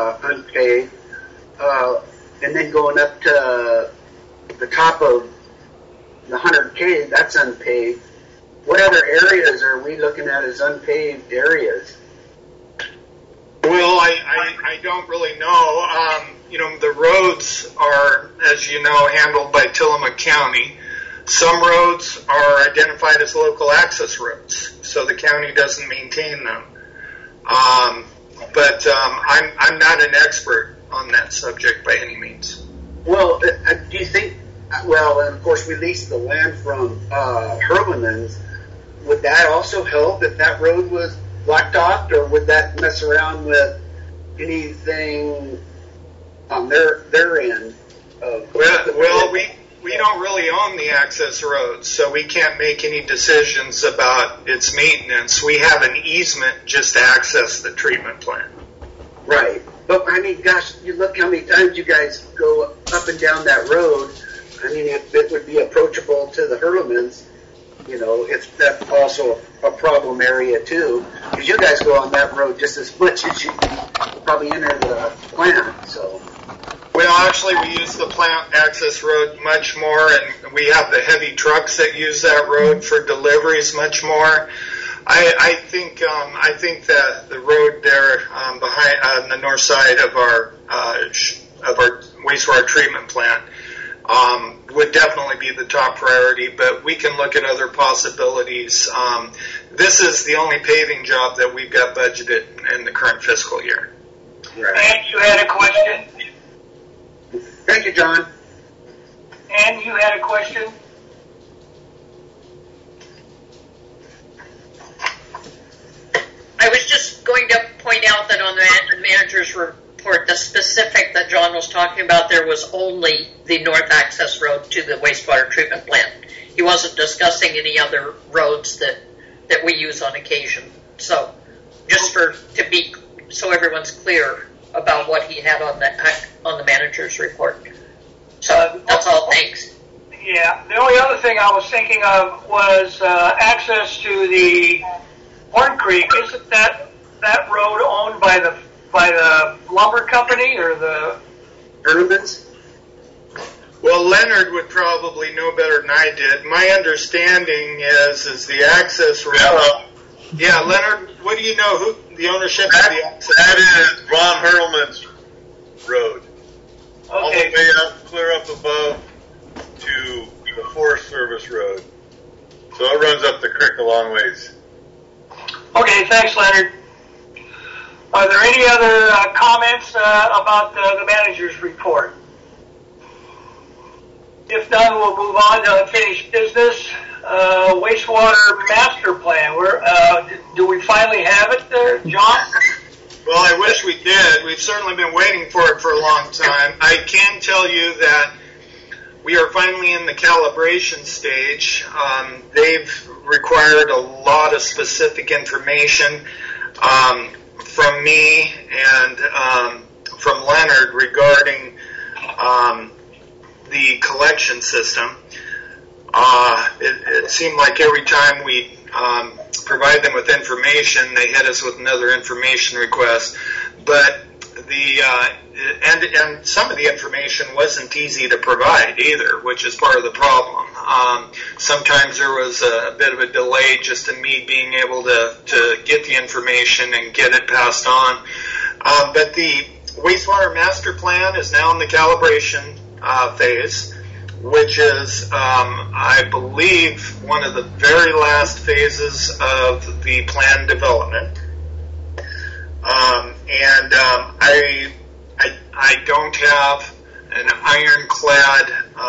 And then going up to the top of the 100K, that's unpaved. What other areas are we looking at as unpaved areas? Well, I don't really know. The roads are, as you know, handled by Tillamook County. Some roads are identified as local access roads, so the county doesn't maintain them. But I'm not an expert on that subject by any means. Well, do you think? Well, and of course, we leased the land from Herman's. Would that also help if that road was blacktopped, or would that mess around with anything on their end? Well, we don't really own the access roads, so we can't make any decisions about its maintenance. We have an easement just to access the treatment plant. Right. But, I mean, gosh, you look how many times you guys go up and down that road. I mean, it would be approachable to the Hurlemans. That's also a problem area, too, because you guys go on that road just as much as you probably enter the plant, so. Well, actually, we use the plant access road much more, and we have the heavy trucks that use that road for deliveries much more. I think that the road there behind on the north side of our wastewater treatment plant, would definitely be the top priority, but we can look at other possibilities. This is the only paving job that we've got budgeted in the current fiscal year. And you had a question? Thank you, John. And you had a question? I was just going to point out that on the manager's report, the specific that John was talking about, there was only the north access road to the wastewater treatment plant. He wasn't discussing any other roads that we use on occasion. So just so everyone's clear about what he had on the manager's report. So that's all. Thanks. Yeah. The only other thing I was thinking of was access to the Horn Creek. Isn't that road owned by the lumber company or the Urban's? Well, Leonard would probably know better than I did. My understanding is the access road. Yeah, Leonard, what do you know? Who the ownership of the access? That is Ron Hurlman's road. Okay. All the way up, clear up above to the Forest Service road. So it runs up the creek a long ways. Okay, thanks, Leonard. Are there any other comments about the manager's report? If none, we'll move on to unfinished business. Wastewater master plan. Do we finally have it there, John? Well, I wish we did. We've certainly been waiting for it for a long time. I can tell you that we are finally in the calibration stage. They've required a lot of specific information from me and from Leonard regarding the collection system. It seemed like every time we provide them with information, they hit us with another information request. But and some of the information wasn't easy to provide either, which is part of the problem. Sometimes there was a bit of a delay just in me being able to get the information and get it passed on. But the wastewater master plan is now in the calibration phase, which is, I believe, one of the very last phases of the plan development. I don't have an ironclad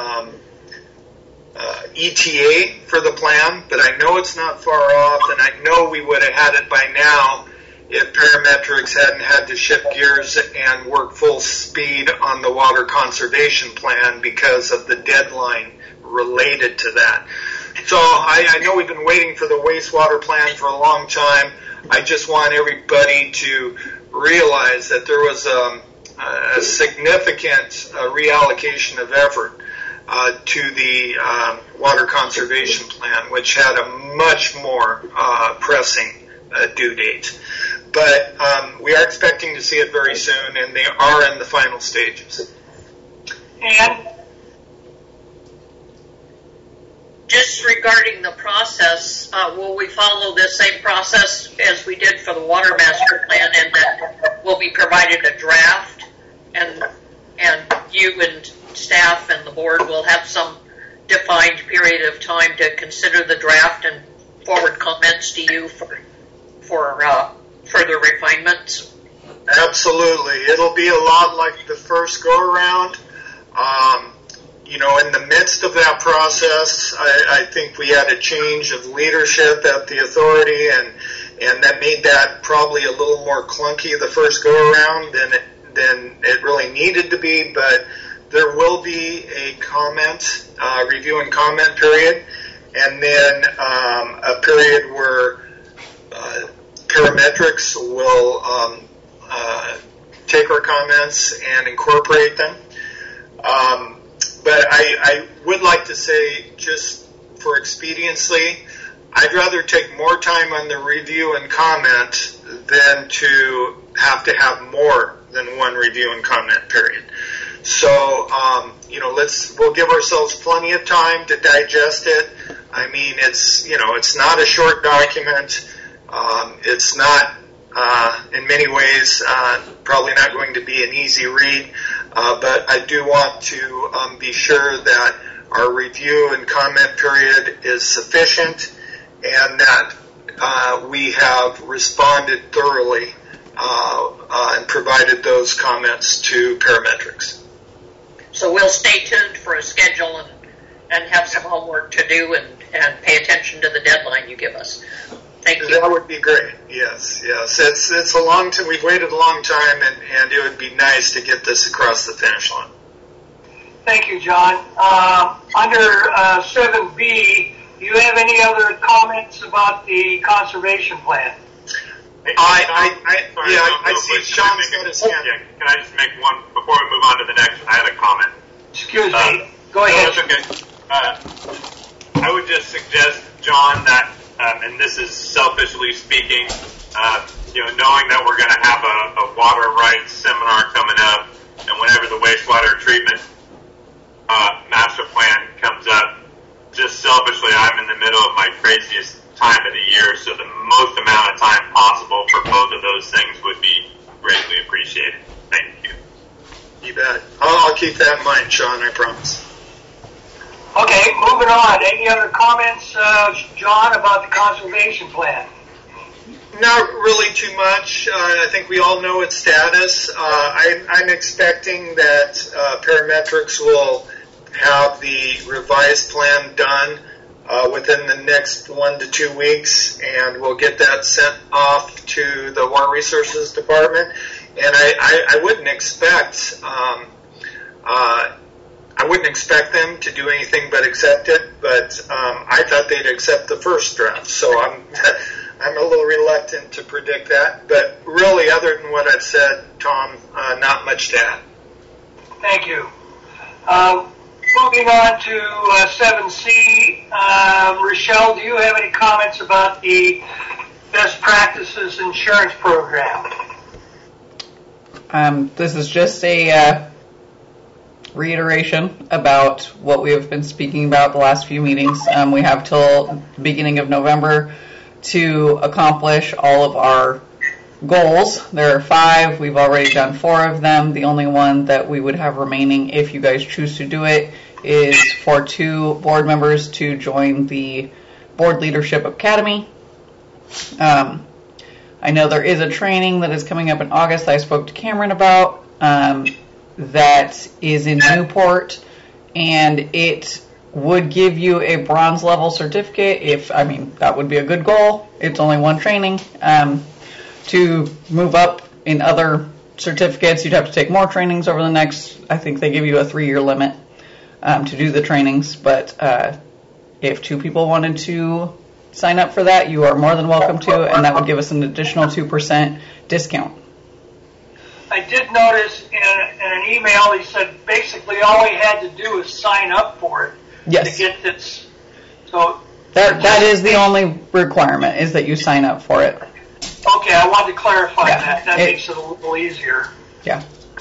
ETA for the plan, but I know it's not far off, and I know we would have had it by now if Parametrics hadn't had to shift gears and work full speed on the water conservation plan because of the deadline related to that. So I know we've been waiting for the wastewater plan for a long time. I just want everybody to realize that there was a significant reallocation of effort to the water conservation plan, which had a much more pressing due date. But we are expecting to see it very soon, and they are in the final stages. And just regarding the process, will we follow the same process as we did for the water master plan, and that will be provided a draft, and you and staff and the board will have some defined period of time to consider the draft and forward comments to you for further refinements? Absolutely. It'll be a lot like the first go-around. In the midst of that process, I think we had a change of leadership at the authority, and that made that probably a little more clunky the first go-around than it really needed to be, but there will be a review and comment period, and then a period where Parametrics will take our comments and incorporate them. But I would like to say, just for expediency, I'd rather take more time on the review and comment than to have more than one review and comment period. So, we'll give ourselves plenty of time to digest it. I mean, it's not a short document. It's not, in many ways, probably not going to be an easy read. but I do want to be sure that our review and comment period is sufficient and that we have responded thoroughly and provided those comments to Parametrics. So we'll stay tuned for a schedule and have some homework to do and pay attention to the deadline you give us. Thank you. That would be great. Yes. It's a long time. We've waited a long time, and it would be nice to get this across the finish line. Thank you, John. Under 7B, do you have any other comments about the conservation plan? I see Sean's got his hand. Yeah, can I just make one, before we move on to the next, I had a comment. Excuse me. Go ahead. No, it's okay. I would just suggest, John, that, and this is selfishly speaking, knowing that we're going to have a water rights seminar coming up, and whenever the wastewater treatment master plan comes up, just selfishly, I'm in the middle of my craziest time of the year, so the most amount of time possible for both of those things would be greatly appreciated. Thank you. You bet. I'll keep that in mind, Sean, I promise. Okay, moving on. Any other comments, John, about the conservation plan? Not really too much. I think we all know its status. I'm expecting that Parametrics will have the revised plan done within the next 1 to 2 weeks, and we'll get that sent off to the Water Resources Department. And I wouldn't expect them to do anything but accept it. But I thought they'd accept the first draft, so I'm a little reluctant to predict that. But really, other than what I've said, Tom, not much to add. Thank you. Moving on to 7C, Rochelle, do you have any comments about the best practices insurance program? This is just a reiteration about what we have been speaking about the last few meetings. We have till the beginning of November to accomplish all of our goals. There are 5. We've already done 4 of them. The only one that we would have remaining, if you guys choose to do it, is for 2 board members to join the Board Leadership Academy. I know there is a training that is coming up in August that I spoke to Cameron about that is in Newport, and it would give you a bronze level certificate. That would be a good goal. It's only one training. To move up in other certificates, you'd have to take more trainings over the next, I think they give you a 3-year limit to do the trainings. But if 2 people wanted to sign up for that, you are more than welcome to, and that would give us an additional 2% discount. I did notice in an email he said basically all he had to do is sign up for it. Yes. To get this. So that is the only requirement, is that you sign up for it. Okay, I wanted to clarify that. That makes it a little easier. Yeah.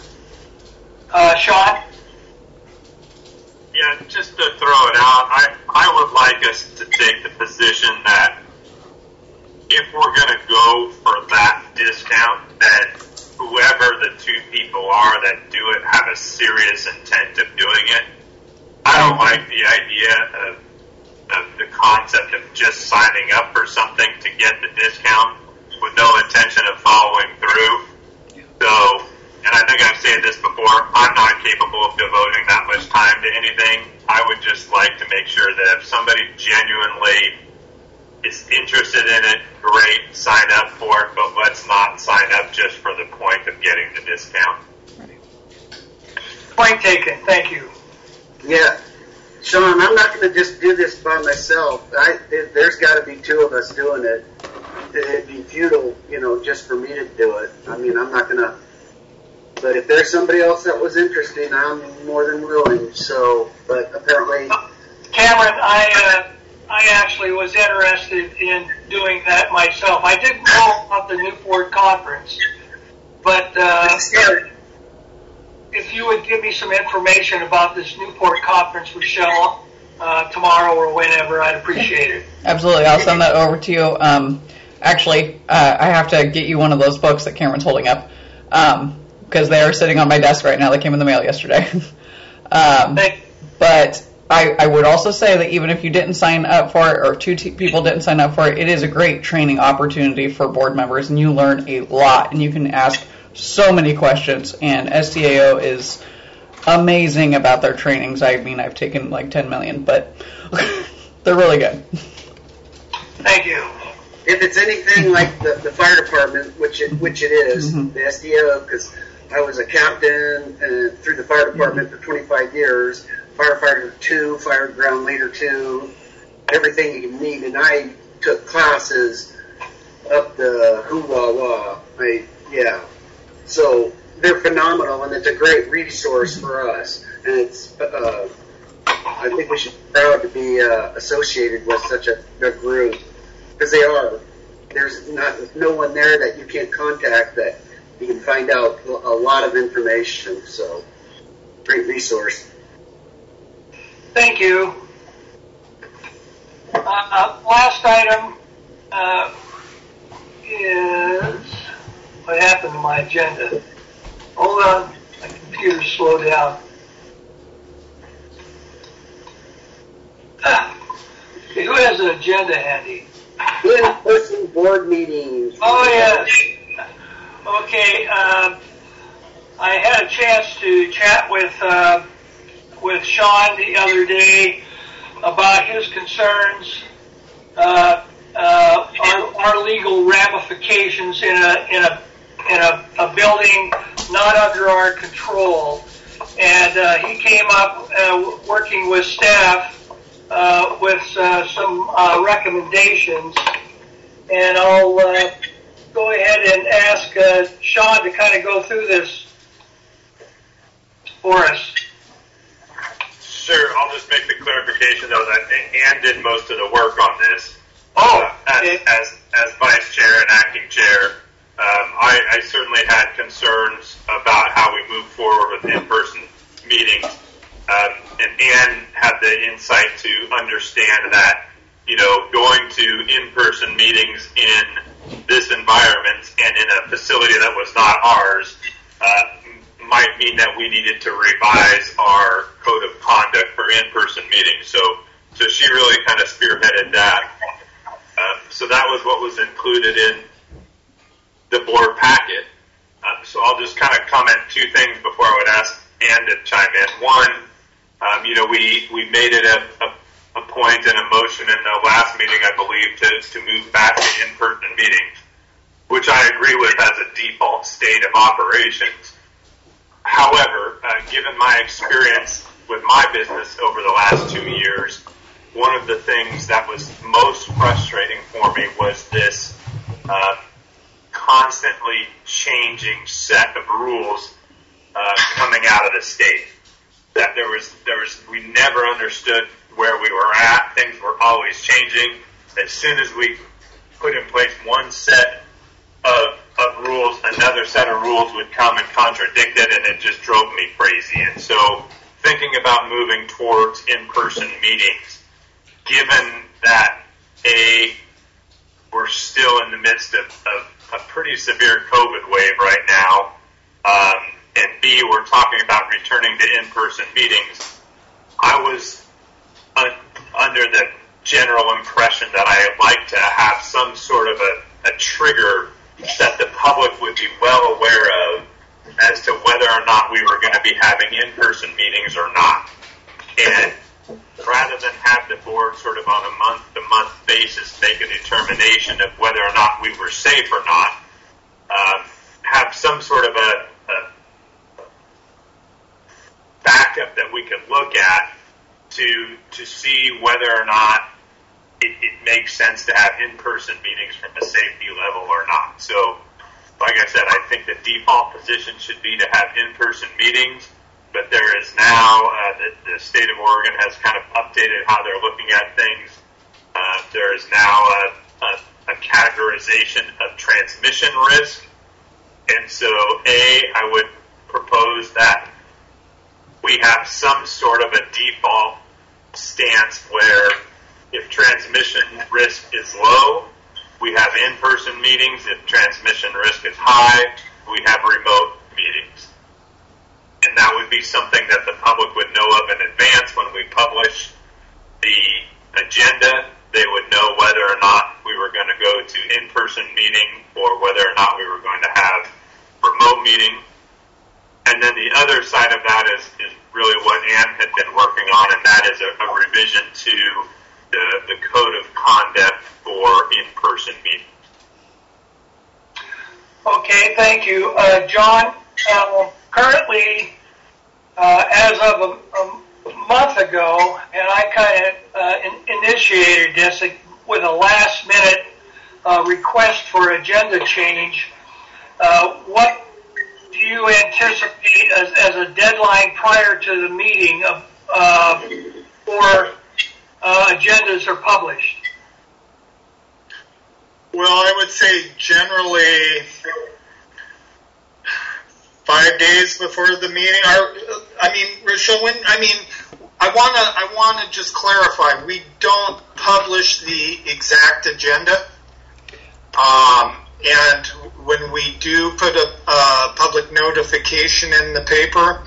Sean? Yeah, just to throw it out, I would like us to take the position that if we're going to go for that discount, that whoever the 2 people are that do it have a serious intent of doing it. I don't like the idea of the concept of just signing up for something to get the discount with no intention of following through. So, and I think I've said this before, I'm not capable of devoting that much time to anything. I would just like to make sure that if somebody genuinely is interested in it, great, sign up for it, but let's not sign up just for the point of getting the discount. Point taken. Thank you. Yeah. Sean, I'm not going to just do this by myself. There's got to be 2 of us doing it. It'd be futile, just for me to do it. I'm not going to. But if there's somebody else that was interested, I'm more than willing. So, but apparently, Cameron, I actually was interested in doing that myself. I didn't know about the Newport conference, but if you would give me some information about this Newport conference, Rochelle, tomorrow or whenever, I'd appreciate it. Absolutely. I'll send that over to you. Actually, I have to get you one of those books that Cameron's holding up. because they are sitting on my desk right now. They came in the mail yesterday. But I would also say that even if you didn't sign up for it, or two people didn't sign up for it, it is a great training opportunity for board members, and you learn a lot, and you can ask so many questions, and STAO is amazing about their trainings. I mean, I've taken like 10 million, but they're really good. Thank you. If it's anything like the fire department, which it is, the SDO, because I was a captain through the fire department for 25 years, firefighter 2, fire ground leader 2, everything you need, and I took classes up the hoo-wah-wah. So they're phenomenal, and it's a great resource for us, and it's I think we should be proud to be associated with such a group, because they are. There's no one there that you can't contact that you can find out a lot of information. So, great resource. Thank you. Last item is what happened to my agenda. Hold on, my computer slowed down. Okay, who has an agenda handy? In-person board meetings. Oh, yes. Okay, I had a chance to chat with Sean the other day about his concerns, our legal ramifications in a building not under our control, and he came up working with staff with some recommendations, and I'll go ahead and ask Sean to kind of go through this for us. Sure, I'll just make the clarification though that Ann did most of the work on this. As vice chair and acting chair, I certainly had concerns about how we move forward with in-person meetings. And Ann had the insight to understand that, going to in-person meetings in this environment and in a facility that was not ours might mean that we needed to revise our code of conduct for in-person meetings. So she really kind of spearheaded that. So that was what was included in the board packet. So I'll just kind of comment two things before I would ask Ann to chime in. One, we made it a point and a motion in the last meeting, I believe, to move back to in-person meetings, which I agree with as a default state of operations. However, given my experience with my business over the last 2 years, one of the things that was most frustrating for me was this constantly changing set of rules coming out of the state. That we never understood where we were at. Things were always changing. As soon as we put in place one set of rules, another set of rules would come and contradict it, and it just drove me crazy. And so thinking about moving towards in-person meetings, given that we're still in the midst of a pretty severe COVID wave right now, and B, we're talking about returning to in-person meetings, I was under the general impression that I'd like to have some sort of a trigger that the public would be well aware of as to whether or not we were going to be having in-person meetings or not. And rather than have the board sort of on a month-to-month basis make a determination of whether or not we were safe or not, have some sort of a backup that we could look at to see whether or not it makes sense to have in-person meetings from a safety level or not. So, like I said, I think the default position should be to have in-person meetings, but there is now, the state of Oregon has kind of updated how they're looking at things. There is now a categorization of transmission risk. And so, I would propose that we have some sort of a default stance where if transmission risk is low, we have in-person meetings. If transmission risk is high, we have remote meetings. be something that the public would know of in advance when we publish the agenda. They would know whether or not we were going to go to in-person meeting or whether or not we were going to have remote meeting. And then the other side of that is really what Ann had been working on, and that is a revision to the code of conduct for in-person meetings. Okay, thank you. John, currently, as of a month ago, and I kind of initiated this with a last-minute request for agenda change. What do you anticipate as a deadline prior to the meeting for agendas are published? Well, I would say generally 5 days before the meeting. Rochelle, I want to just clarify. We don't publish the exact agenda. And when we do put a public notification in the paper,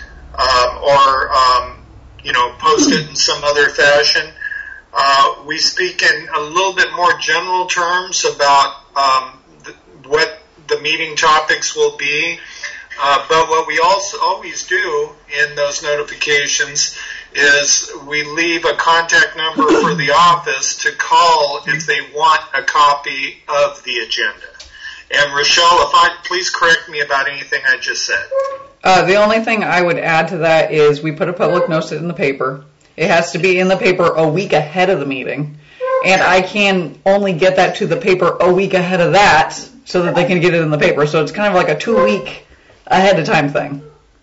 or post it in some other fashion, we speak in a little bit more general terms about what the meeting topics will be. But what we also always do in those notifications is we leave a contact number for the office to call if they want a copy of the agenda. And Rochelle, please correct me about anything I just said. The only thing I would add to that is we put a public notice in the paper. It has to be in the paper a week ahead of the meeting. And I can only get that to the paper a week ahead of that so that they can get it in the paper. So it's kind of like a 2-week ahead of time thing.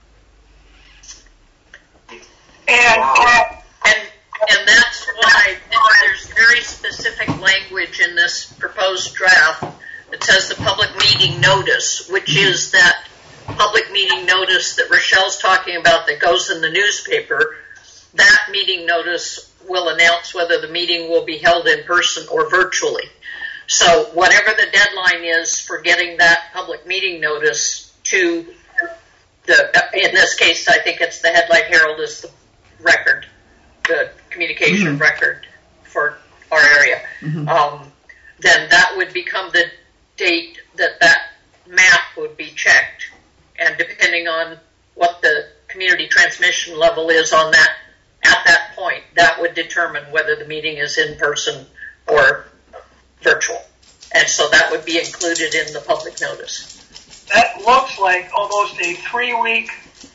And that's why there's very specific language in this proposed draft that says the public meeting notice, which is that public meeting notice that Rochelle's talking about that goes in the newspaper. That meeting notice will announce whether the meeting will be held in person or virtually. So whatever the deadline is for getting that public meeting notice to in this case, I think it's the Headlight Herald is the record, the communication record for our area. Then that would become the date that map would be checked. And depending on what the community transmission level is on that, at that point, that would determine whether the meeting is in person or virtual. And so that would be included in the public notice. That looks like almost a 3-week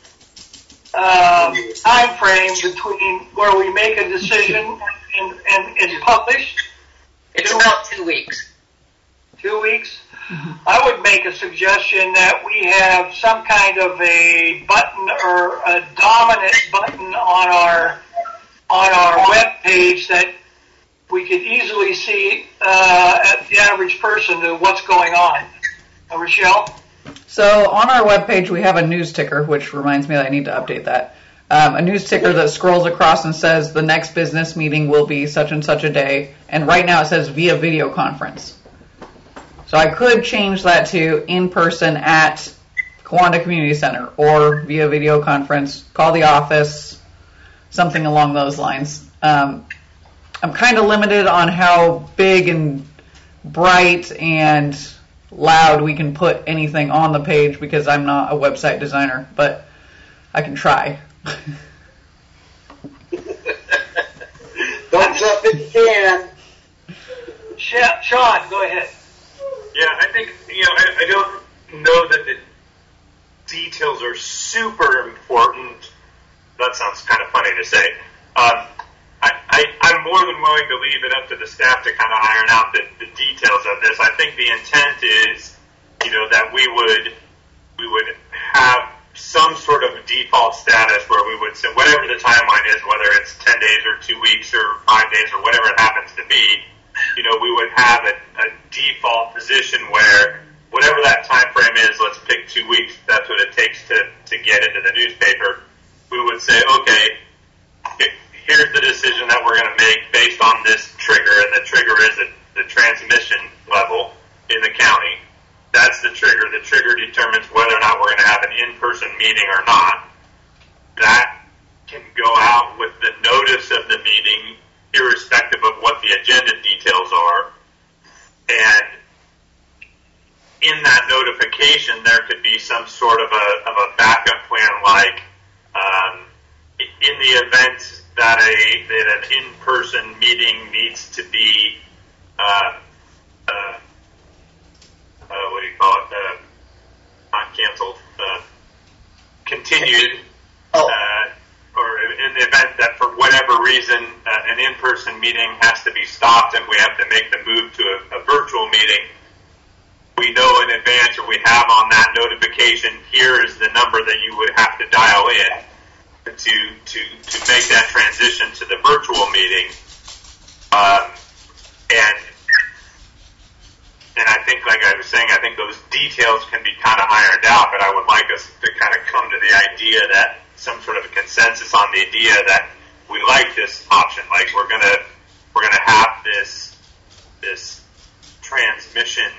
time frame between where we make a decision and it's published. It's about 2 weeks. 2 weeks? I would make a suggestion that we have some kind of a button or a dominant button on our web page that we could easily see at the average person what's going on. Rochelle? So on our webpage, we have a news ticker, which reminds me that I need to update that. A news ticker that scrolls across and says the next business meeting will be such and such a day. And right now it says via video conference. So I could change that to in person at Kiwanda Community Center or via video conference, call the office, something along those lines. I'm kind of limited on how big and bright and loud we can put anything on the page because I'm not a website designer, but I can try. Thumbs up if you can. Sean, go ahead. Yeah, I think, I don't know that the details are super important. That sounds kind of funny to say. I'm more than willing to leave it up to the staff to kind of iron out the details of this. I think the intent is, that we would have some sort of default status where we would say whatever the timeline is, whether it's 10 days or 2 weeks or 5 days or whatever it happens to be, we would have a default position where whatever that time frame is, let's pick 2 weeks, that's what it takes to get into the newspaper. We would say, okay, here's the decision that we're going to make based on this trigger, and the trigger is the transmission level in the county. That's the trigger. The trigger determines whether or not we're going to have an in-person meeting or not. go out with the notice of the meeting, irrespective of what the agenda details are. And in that notification, there could be some sort of a backup plan, like in the event that an in-person meeting needs to be what do you call it? Not canceled, continued. Or in the event that for whatever reason an in-person meeting has to be stopped and we have to make the move to a virtual meeting, we know in advance, or we have on that notification, here is the number that you would have to dial in to make that transition to the virtual meeting. And I think, like I was saying, I think those details can be kind of ironed out, but I would like us to kind of come to the idea that some sort of a consensus on the idea that we like this option. Like we're gonna have this transmission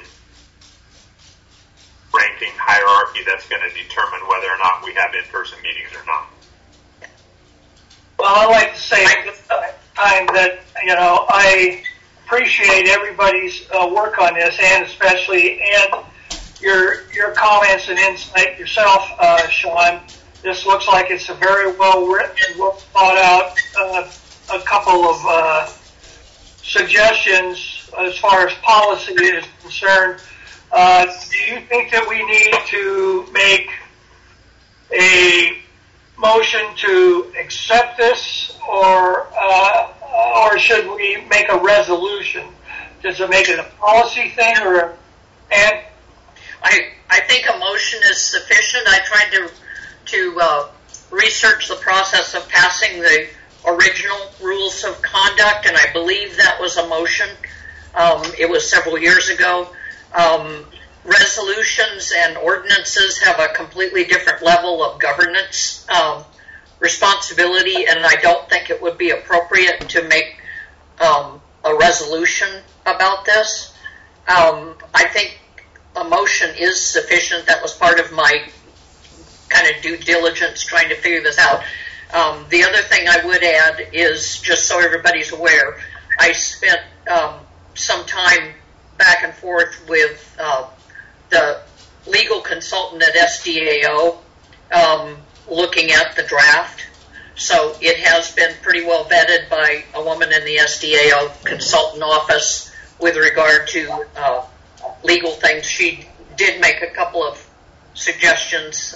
ranking hierarchy that's going to determine whether or not we have in-person meetings or not. Well, I'd like to say at this time that, I appreciate everybody's work on this, and especially your comments and insight yourself, Sean. This looks like it's a very well written, well thought out, a couple of suggestions as far as policy is concerned. Do you think that we need to make a motion to accept this, or should we make a resolution? Does it make it a policy thing, or? And I think a motion is sufficient. I tried to research the process of passing the original rules of conduct, and I believe that was a motion. It was several years ago. Resolutions and ordinances have a completely different level of governance responsibility, and I don't think it would be appropriate to make a resolution about this. I think a motion is sufficient. That was part of my kind of due diligence trying to figure this out. The other thing I would add is, just so everybody's aware, I spent some time back and forth with the legal consultant at SDAO looking at the draft. So it has been pretty well vetted by a woman in the SDAO consultant office with regard to legal things. She did make a couple of suggestions,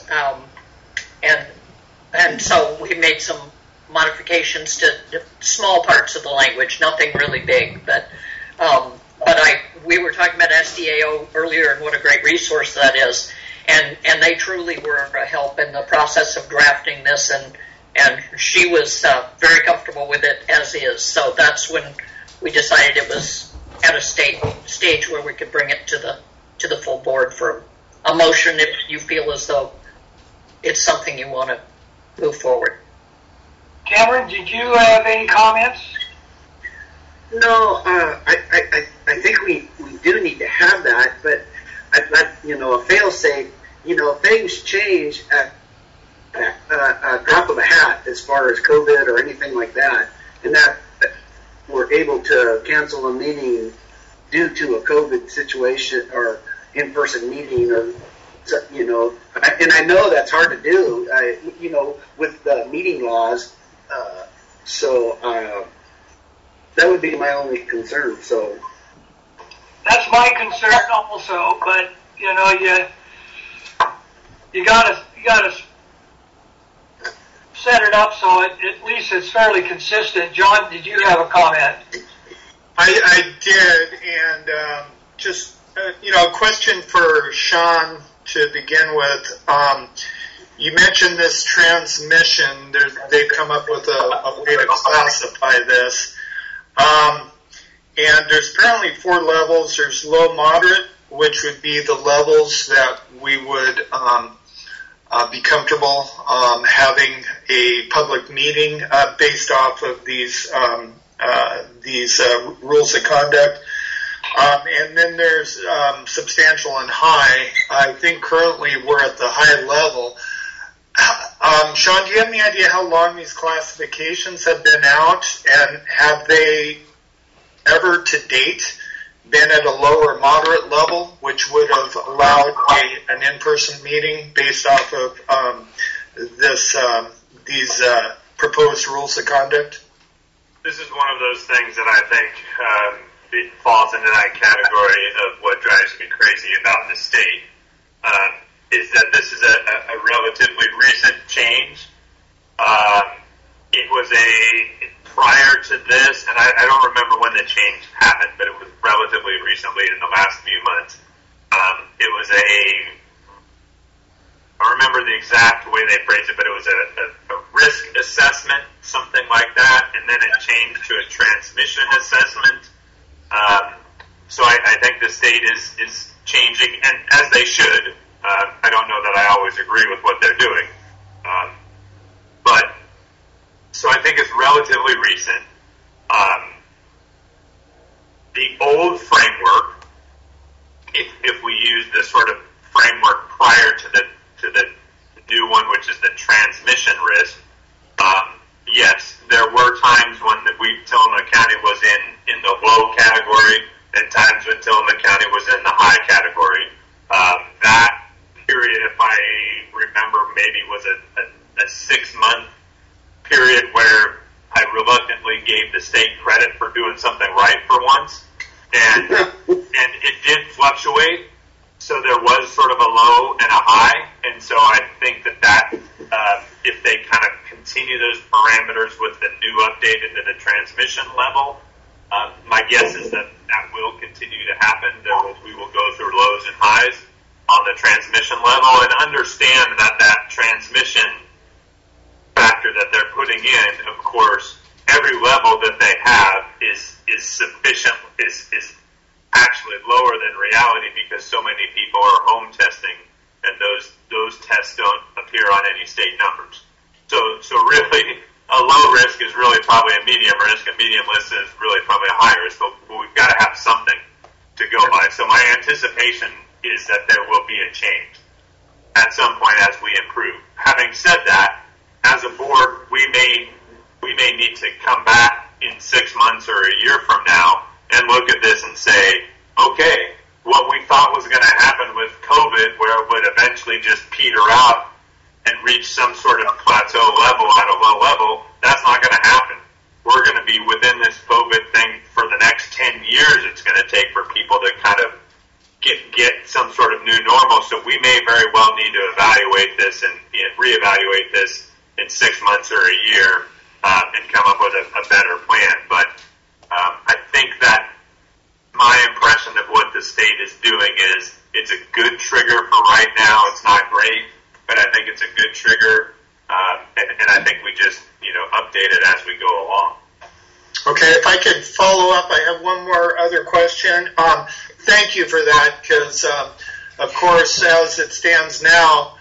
and so we made some modifications to small parts of the language, nothing really big, but we were talking about SDAO earlier and what a great resource that is, and they truly were a help in the process of drafting this, and she was very comfortable with it as is. So that's when we decided it was at a stage where we could bring it to the full board for a motion if you feel as though it's something you want to move forward. Cameron, did you have any comments? No, I think we do need to have that, but a fail-safe, things change at a drop of a hat as far as COVID or anything like that, and that we're able to cancel a meeting due to a COVID situation or in-person meeting, or and I know that's hard to do, with the meeting laws. So that would be my only concern. So that's my concern also. But you gotta set it up so at least it's fairly consistent. John, did you have a comment? I did, and just a question for Sean to begin with. You mentioned this transmission. They've come up with a way to classify this. And there's apparently 4 levels. There's low, moderate, which would be the levels that we would be comfortable having a public meeting based off of these rules of conduct. And then there's substantial and high. I think currently we're at the high level. Sean, do you have any idea how long these classifications have been out, and have they ever to date been at a low or moderate level, which would have allowed an in-person meeting based off of these proposed rules of conduct? This is one of those things that I think it falls into that category of what drives me crazy about the state. Is that this is a relatively recent change. It was prior to this, and I don't remember when the change happened, but it was relatively recently in the last few months. It was I remember the exact way they phrased it, but it was a risk assessment, something like that, and then it changed to a transmission assessment. So I think the state is changing, and as they should. I don't know that I always agree with what they're doing. So I think it's relatively recent. The old framework, if we use the sort of framework prior to the new one, which is the transmission risk, yes, there were times when Tillamook County was in the low category, and times when Tillamook County was in the high category. That period, if I remember, maybe was a 6-month period where I reluctantly gave the state credit for doing something right for once, and it did fluctuate. So there was sort of a low and a high, and so I think that if they kind of continue those parameters with the new update into the transmission level, my guess is that will continue to happen. We will go through lows and highs on the transmission level, and understand that transmission factor that they're putting in, of course, every level that they have is sufficient, is actually lower than reality, because so many people are home testing, and those tests don't appear on any state numbers. So really, a low risk is really probably a medium risk. A medium risk is really probably a high risk, but we've got to have something to go by. So my anticipation is that there will be a change at some point as we improve. Having said that, as a board, we may need to come back in 6 months or a year from now and look at this and say, okay, what we thought was going to happen with COVID, where it would eventually just peter out and reach some sort of plateau level at a low level, that's not going to happen. We're going to be within this COVID thing for the next 10 years it's going to take for people to kind of get some sort of new normal. So we may very well need to evaluate this and reevaluate this in 6 months or a year and come up with a better plan. But I think that my impression of what the state is doing is it's a good trigger for right now. It's not great, but I think it's a good trigger, and I think we just update it as we go along. Okay, if I could follow up, I have one more other question. Thank you for that, because, of course, as it stands now,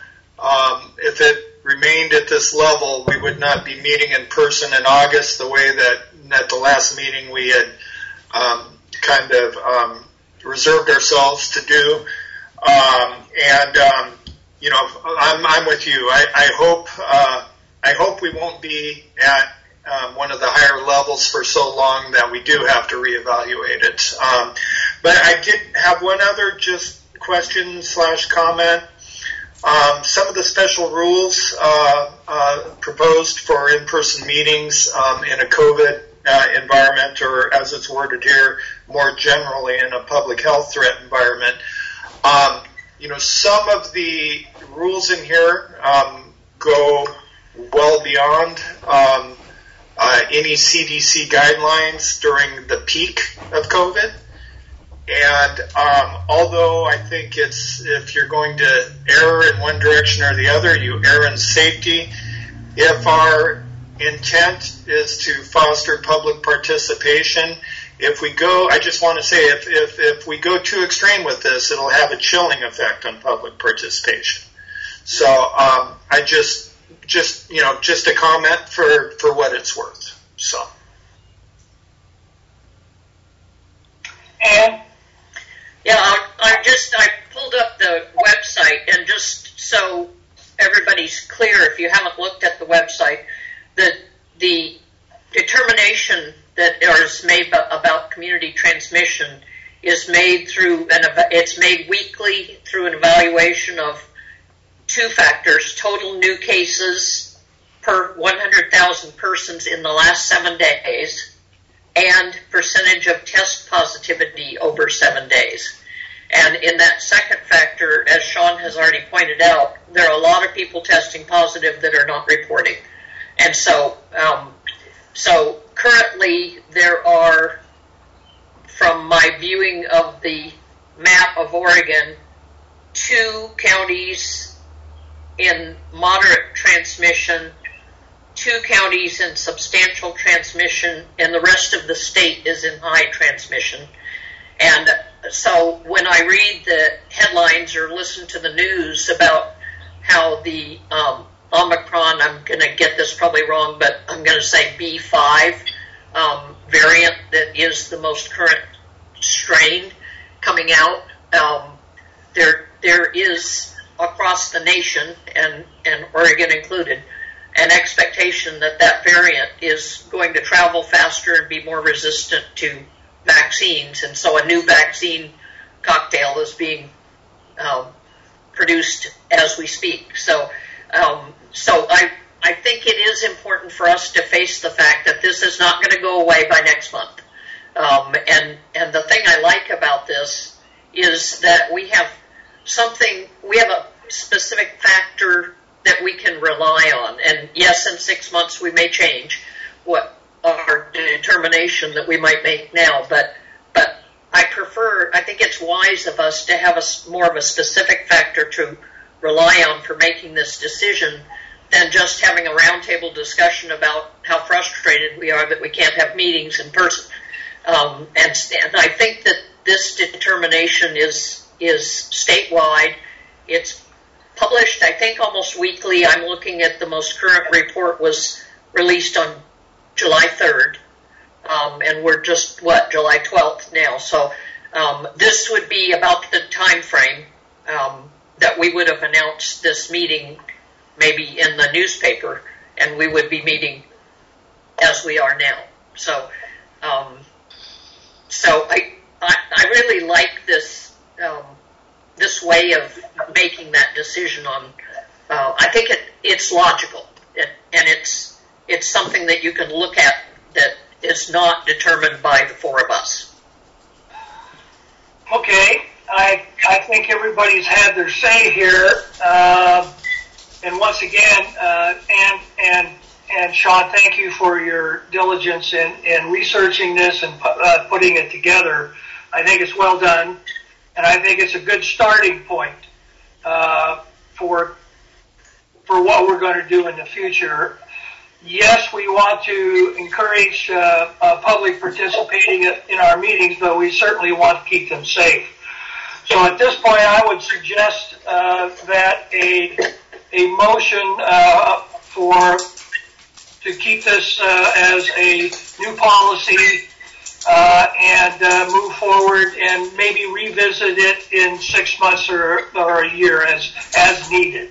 if it remained at this level, we would not be meeting in person in August the way that at the last meeting we had reserved ourselves to do. I'm with you. I hope we won't be at one of the higher levels for so long that we do have to reevaluate it. But I did have one other just question/comment. Some of the special rules proposed for in-person meetings in a COVID environment, or as it's worded here, more generally in a public health threat environment. Some of the rules in here go well beyond any CDC guidelines during the peak of COVID. And although I think if you're going to err in one direction or the other, you err in safety. If our intent is to foster public participation, I just want to say, if we go too extreme with this, it'll have a chilling effect on public participation. So I just a comment for what it's worth. So. And yeah, I pulled up the website, and just so everybody everybody's clear, if you haven't looked at the website, that the determination that is made about community transmission is made it's made weekly through an evaluation of two factors: total new cases per 100,000 persons in the last 7 days, and percentage of test positivity over 7 days. And in that second factor, as Sean has already pointed out, there are a lot of people testing positive that are not reporting. And so, currently there are, from my viewing of the map of Oregon, 2 counties in moderate transmission, 2 counties in substantial transmission, and the rest of the state is in high transmission. And so when I read the headlines or listen to the news about how the Omicron, I'm going to get this probably wrong, but I'm going to say B5 variant that is the most current strain coming out, there is across the nation, and Oregon included, an expectation that that variant is going to travel faster and be more resistant to vaccines, and so a new vaccine cocktail is being produced as we speak. So I think it is important for us to face the fact that this is not going to go away by next month. And the thing I like about this is that we have a specific factor that we can rely on. And yes, in 6 months we may change what our determination that we might make now, but I think it's wise of us to have more of a specific factor to rely on for making this decision than just having a roundtable discussion about how frustrated we are that we can't have meetings in person. And I think that this determination is statewide. It's published, I think, almost weekly. I'm looking at the most current report was released on July 3rd, and we're just, July 12th now. So this would be about the time frame that we would have announced this meeting maybe in the newspaper, and we would be meeting as we are now. So I really like this this way of making that decision on. I think it's logical, and it's something that you can look at that is not determined by the 4 of us. Okay, I think everybody's had their say here, and once again, and Sean, thank you for your diligence in researching this and putting it together. I think it's well done, and I think it's a good starting point for what we're going to do in the future. Yes, we want to encourage public participating in our meetings, but we certainly want to keep them safe. So at this point, I would suggest that a motion to keep this as a new policy and move forward and maybe revisit it in 6 months or a year as needed.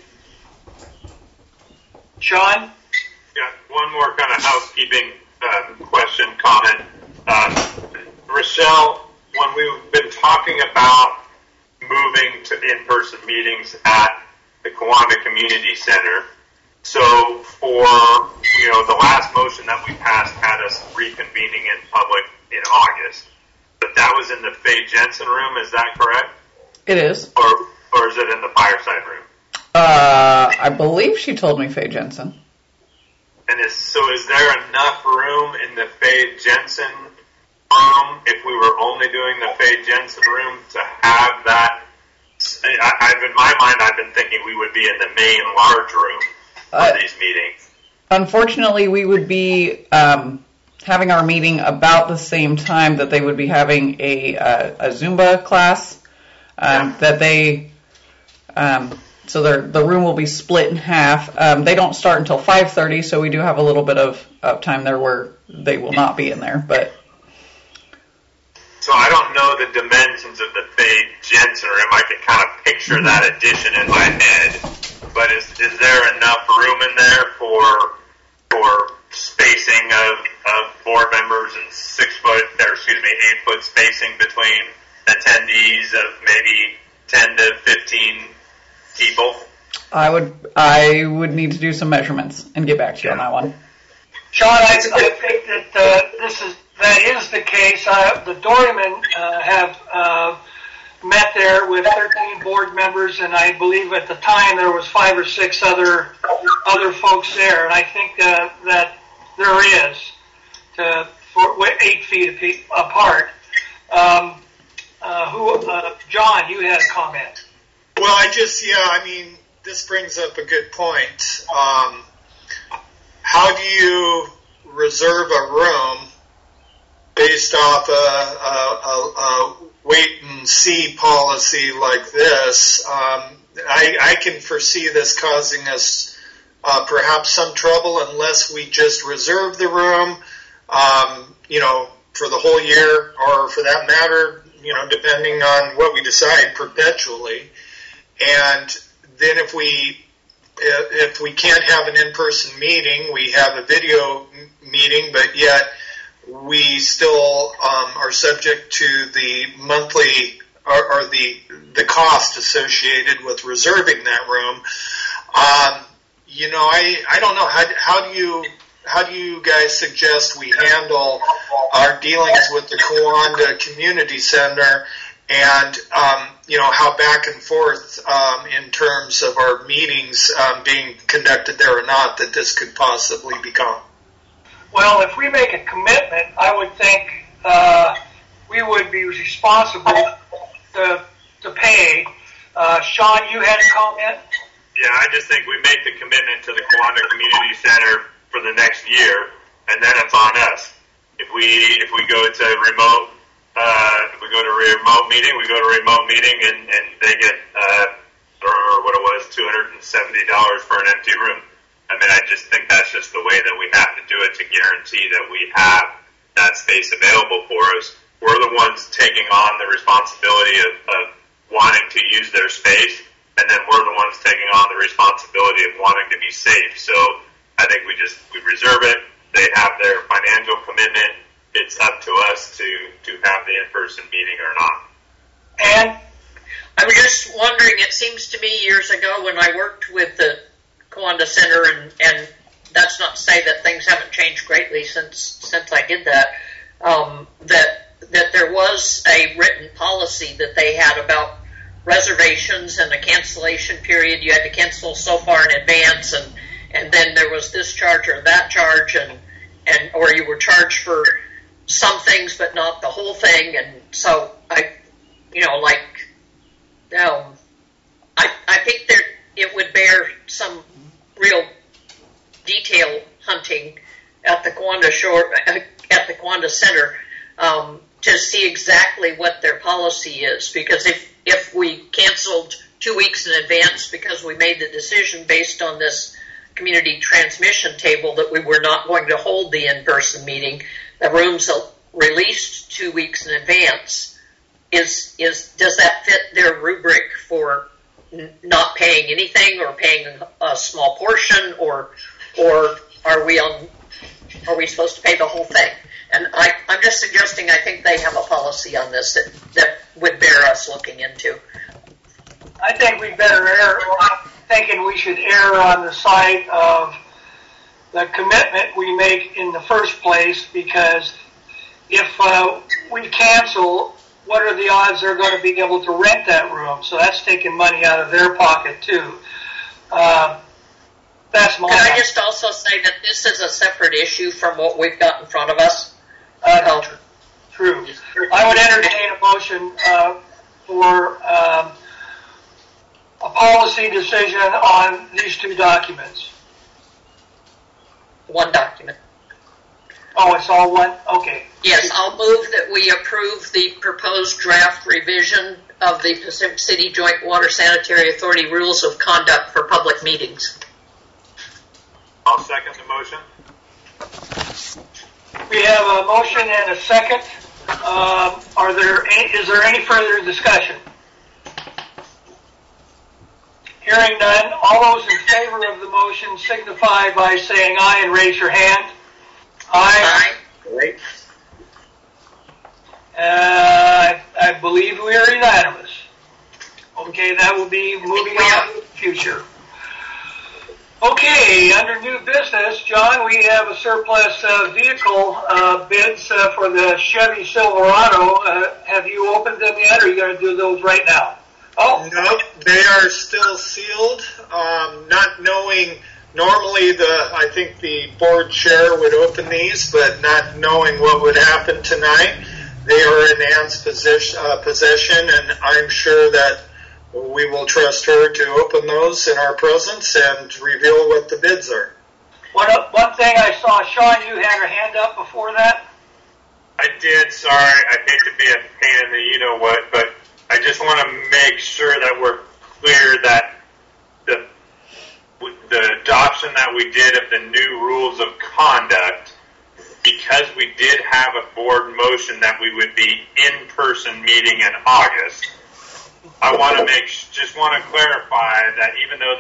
Sean? Yeah, one more kind of housekeeping question, comment. Rochelle, when we've been talking about moving to in-person meetings at the Kiwanda Community Center, so for, the last motion that we passed had us reconvening in public in August, but that was in the Faye Jensen room, is that correct? It is. Or is it in the fireside room? I believe she told me Faye Jensen. And is there enough room in the Faye Jensen room, if we were only doing the Faye Jensen room, to have that? In my mind, I've been thinking we would be in the main large room for these meetings. Unfortunately, we would be having our meeting about the same time that they would be having a Zumba class. That they, so the room will be split in half. They don't start until 5:30, so we do have a little bit of time there where they will not be in there. But so I don't know the dimensions of the Faye Jensen room. I can kind of picture that addition in my head. but is there enough room in there for spacing of board members and 8-foot spacing between attendees of maybe 10 to 15 people? I would need to do some measurements and get back to you on that one. Sean, I think that that is the case. The Dorymen have met there with 13 board members, and I believe at the time there was 5 or 6 other folks there. And I think that there is for 8 feet apart. John, you had a comment. Well, this brings up a good point. How do you reserve a room based off a wait and see policy like this? I can foresee this causing us perhaps some trouble unless we just reserve the room, for the whole year, or for that matter, depending on what we decide, perpetually. And then if we can't have an in-person meeting, we have a video meeting, but yet we still are subject to the monthly or the cost associated with reserving that room. I don't know. How do you guys suggest we handle our dealings with the Kiwanda Community Center, and how back and forth in terms of our meetings being conducted there or not that this could possibly become? Well, if we make a commitment, I would think we would be responsible to pay. Sean, you had a comment? Yeah, I just think we make the commitment to the Kiwanda Community Center for the next year, and then it's on us. If we go to remote, if we go to a remote meeting, and they get or what it was, $270 for an empty room. I just think that's just the way that we have to do it to guarantee that we have that space available for us. We're the ones taking on the responsibility of wanting to use their space, and then we're the ones taking on the responsibility of wanting to be safe. So I think we reserve it. They have their financial commitment. It's up to us to have the in-person meeting or not. And I'm just wondering, it seems to me years ago when I worked with the Kiwanda Center, and that's not to say that things haven't changed greatly since I did that, that there was a written policy that they had about reservations and a cancellation period. You had to cancel so far in advance, and then there was this charge or that charge, or you were charged for some things but not the whole thing. And so I think it would bear some real detail hunting at the Kiwanda Center to see exactly what their policy is, because if we canceled 2 weeks in advance because we made the decision based on this community transmission table that we were not going to hold the in-person meeting, the rooms released 2 weeks in advance, does that fit their rubric for not paying anything or paying a small portion, or are we supposed to pay the whole thing? And I'm just suggesting I think they have a policy on this that would bear us looking into. I think we better thinking we should err on the side of the commitment we make in the first place, because if we cancel, what are the odds they're going to be able to rent that room? So that's taking money out of their pocket too. That's my. Can I just also say that this is a separate issue from what we've got in front of us? True. I would entertain a motion for a policy decision on these 2 documents. One document. Oh, it's all one? Okay. Yes, I'll move that we approve the proposed draft revision of the Pacific City Joint Water Sanitary Authority Rules of Conduct for Public Meetings. I'll second the motion. We have a motion and a second. Is there any further discussion? Hearing none, all those in favor of the motion signify by saying aye and raise your hand. Aye. Right? I believe we are unanimous. Okay, that will be moving on to the future. Okay, under new business, John, we have a surplus vehicle bids for the Chevy Silverado. Have you opened them yet, or are you going to do those right now? Oh, No, they are still sealed. Not knowing, normally I think the board chair would open these, but not knowing what would happen tonight, they are in Ann's possession, and I'm sure that we will trust her to open those in our presence and reveal what the bids are. one thing I saw, Sean, you had your hand up before that. I did, sorry, I hate to be a pain in the you-know-what, but I just want to make sure that we're clear that the adoption that we did of the new rules of conduct, because we did have a board motion that we would be in-person meeting in August, I want to just want to clarify that even though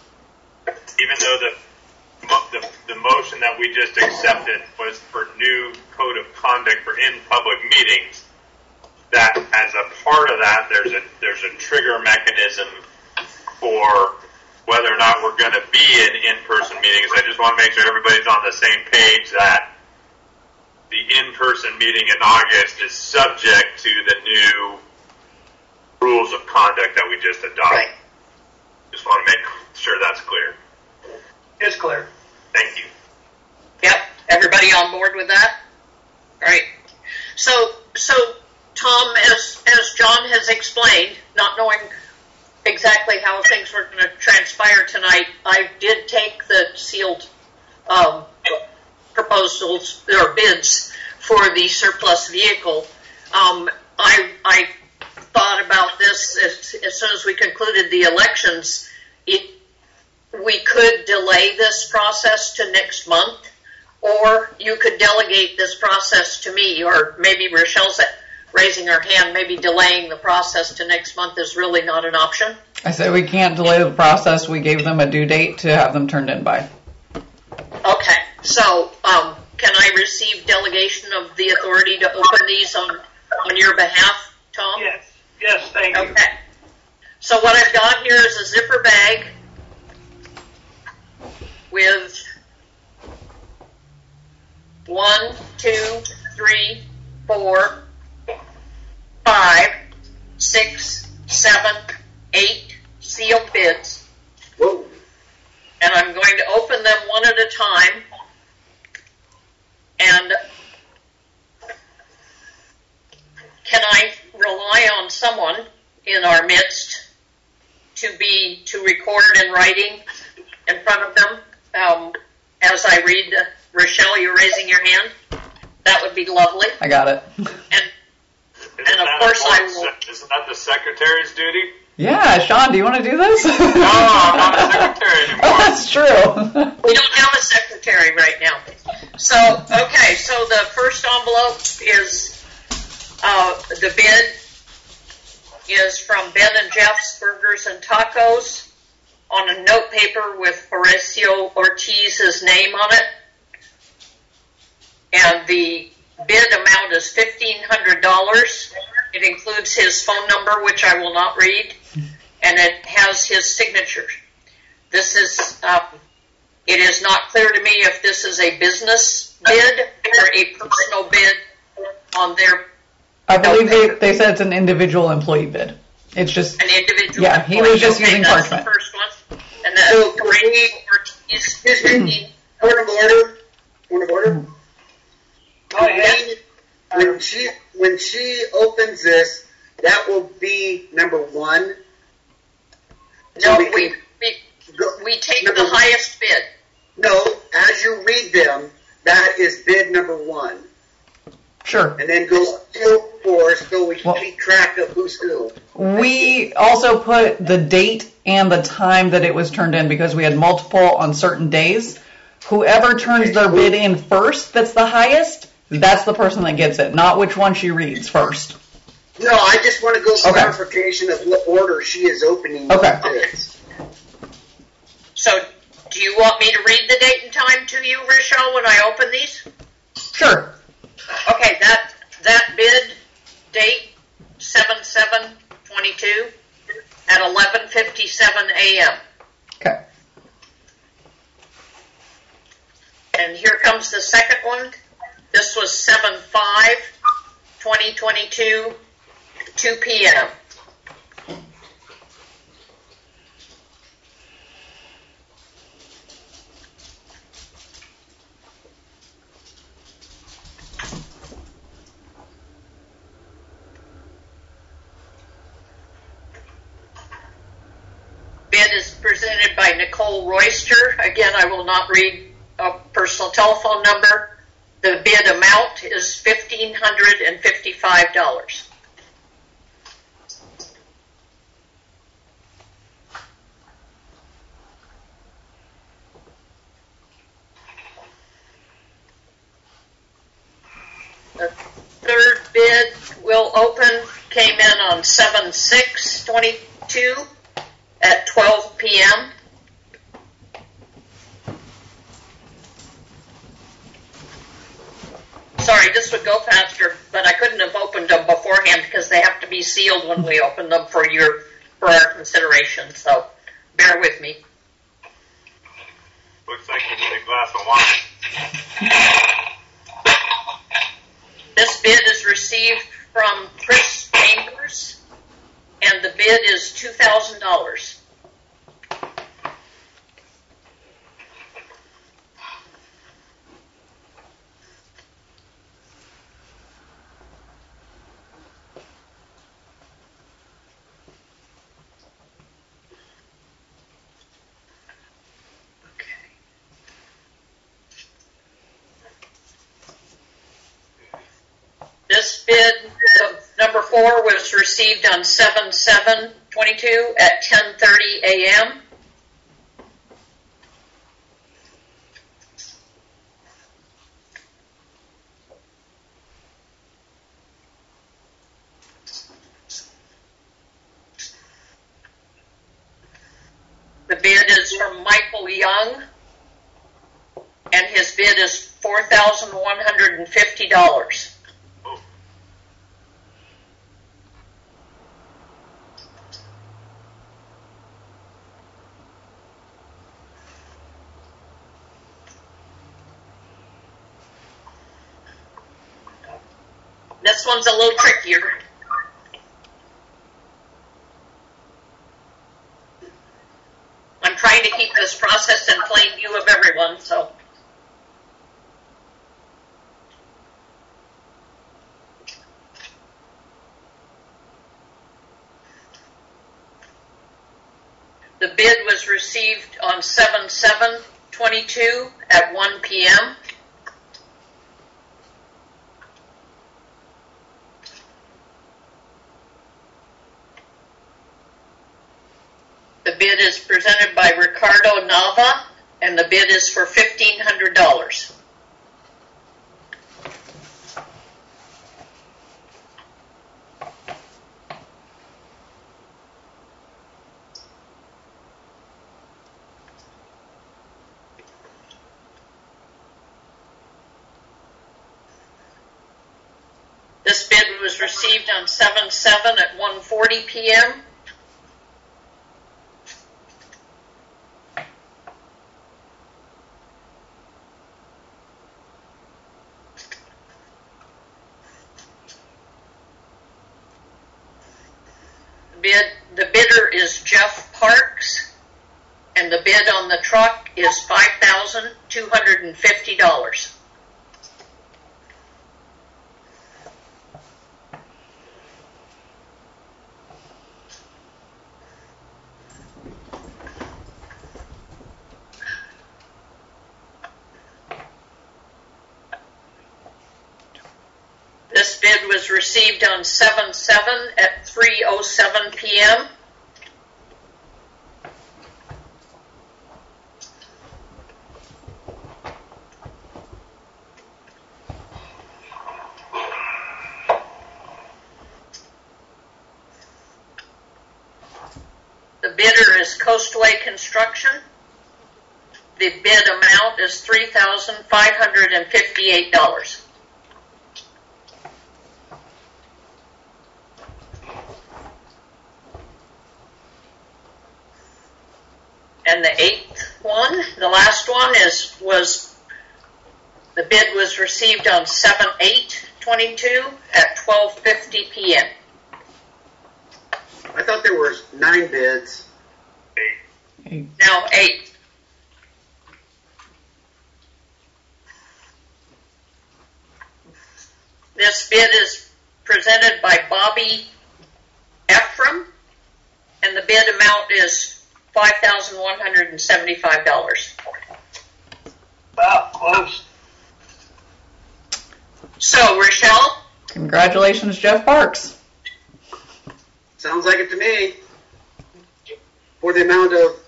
the motion that we just accepted was for new code of conduct for in-public meetings, that as a part of that, there's a trigger mechanism for whether or not we're going to be in in-person meetings. I just want to make sure everybody's on the same page that the in-person meeting in August is subject to the new rules of conduct that we just adopted. Right. Just want to make sure that's clear. It's clear. Thank you. Yep. Everybody on board with that? All right. So Tom, as John has explained, not knowing exactly how things were going to transpire tonight, I did take the sealed proposals or bids for the surplus vehicle. I thought about this as soon as we concluded the elections. We could delay this process to next month, or you could delegate this process to me, or maybe Rochelle's raising her hand, maybe delaying the process to next month is really not an option. I said we can't delay the process. We gave them a due date to have them turned in by. Okay, so can I receive delegation of the authority to open these on your behalf, Tom? Yes, thank you. Okay. So what I've got here is a zipper bag with 1, 2, 3, 4, 5, 6, 7, 8 sealed bids. Whoa. And I'm going to open them one at a time. And can I rely on someone in our midst to record in writing in front of them as I read? Rochelle, you're raising your hand. That would be lovely. I got it. And of course I will. Isn't that the secretary's duty? Yeah, Sean, do you want to do this? No, I'm not a secretary anymore. Oh, that's true. We don't have a secretary right now. So the first envelope is, the bid is from Ben and Jeff's Burgers and Tacos on a note paper with Horacio Ortiz's name on it. And the bid amount is $1,500. It includes his phone number, which I will not read, and it has his signature. This is, it is not clear to me if this is a business bid or a personal bid on their. I believe they said it's an individual employee bid. It's just an individual. Yeah, he was just using that's parchment. The first one, and then Horacio Ortiz. Point of order. Go ahead. When she opens this, that will be number one. No, we take the highest bid. No, as you read them, that is bid number one. Sure. And then go to 4 so we can keep track of who's who. We also put the date and the time that it was turned in because we had multiple on certain days. Whoever turns their bid in first that's the highest, that's the person that gets it, not which one she reads first. No, I just want to go clarification of what order she is opening Okay. bids. want me to read the date and time to you, Rochelle, when I open these? Sure. Okay, that bid date 7/7/22 at 11:57 a.m. Okay. And here comes the second one. This was 7/5/2022, 2 p.m. Bid is presented by Nicole Royster. Again, I will not read a personal telephone number. The bid amount is $1,555. The third bid will open, came in on 7/6/22 at 12 p.m. Sorry, this would go faster, but I couldn't have opened them beforehand because they have to be sealed when we open them for our consideration. So bear with me. Looks like you need a glass of wine. This bid is received from Chris Chambers, and the bid is $2,000. This bid, number 4, was received on 7/7/22 at 10:30 a.m. The bid is from Michael Young, and his bid is $4,150. This one's a little trickier. I'm trying to keep this process in plain view of everyone, so. The bid was received on 7/7/22 at 1 p.m. The bid is presented by Ricardo Nava, and the bid is for $1,500. This bid was received on 7/7 at 1:40 p.m. The bidder is Jeff Parks, and the bid on the truck is $5,250. This bid was received on 7/7 at 3:07 p.m. The bidder is Coastway Construction, the bid amount is $3,558. And the eighth one, the last one, the bid was received on 7/8/22 at 12:50 p.m. I thought there were 9 bids. 8. Now 8. This bid is presented by Bobby Ephraim, and the bid amount is $5,175. Wow, close. So, Rochelle? Congratulations, Jeff Parks. Sounds like it to me. For the amount of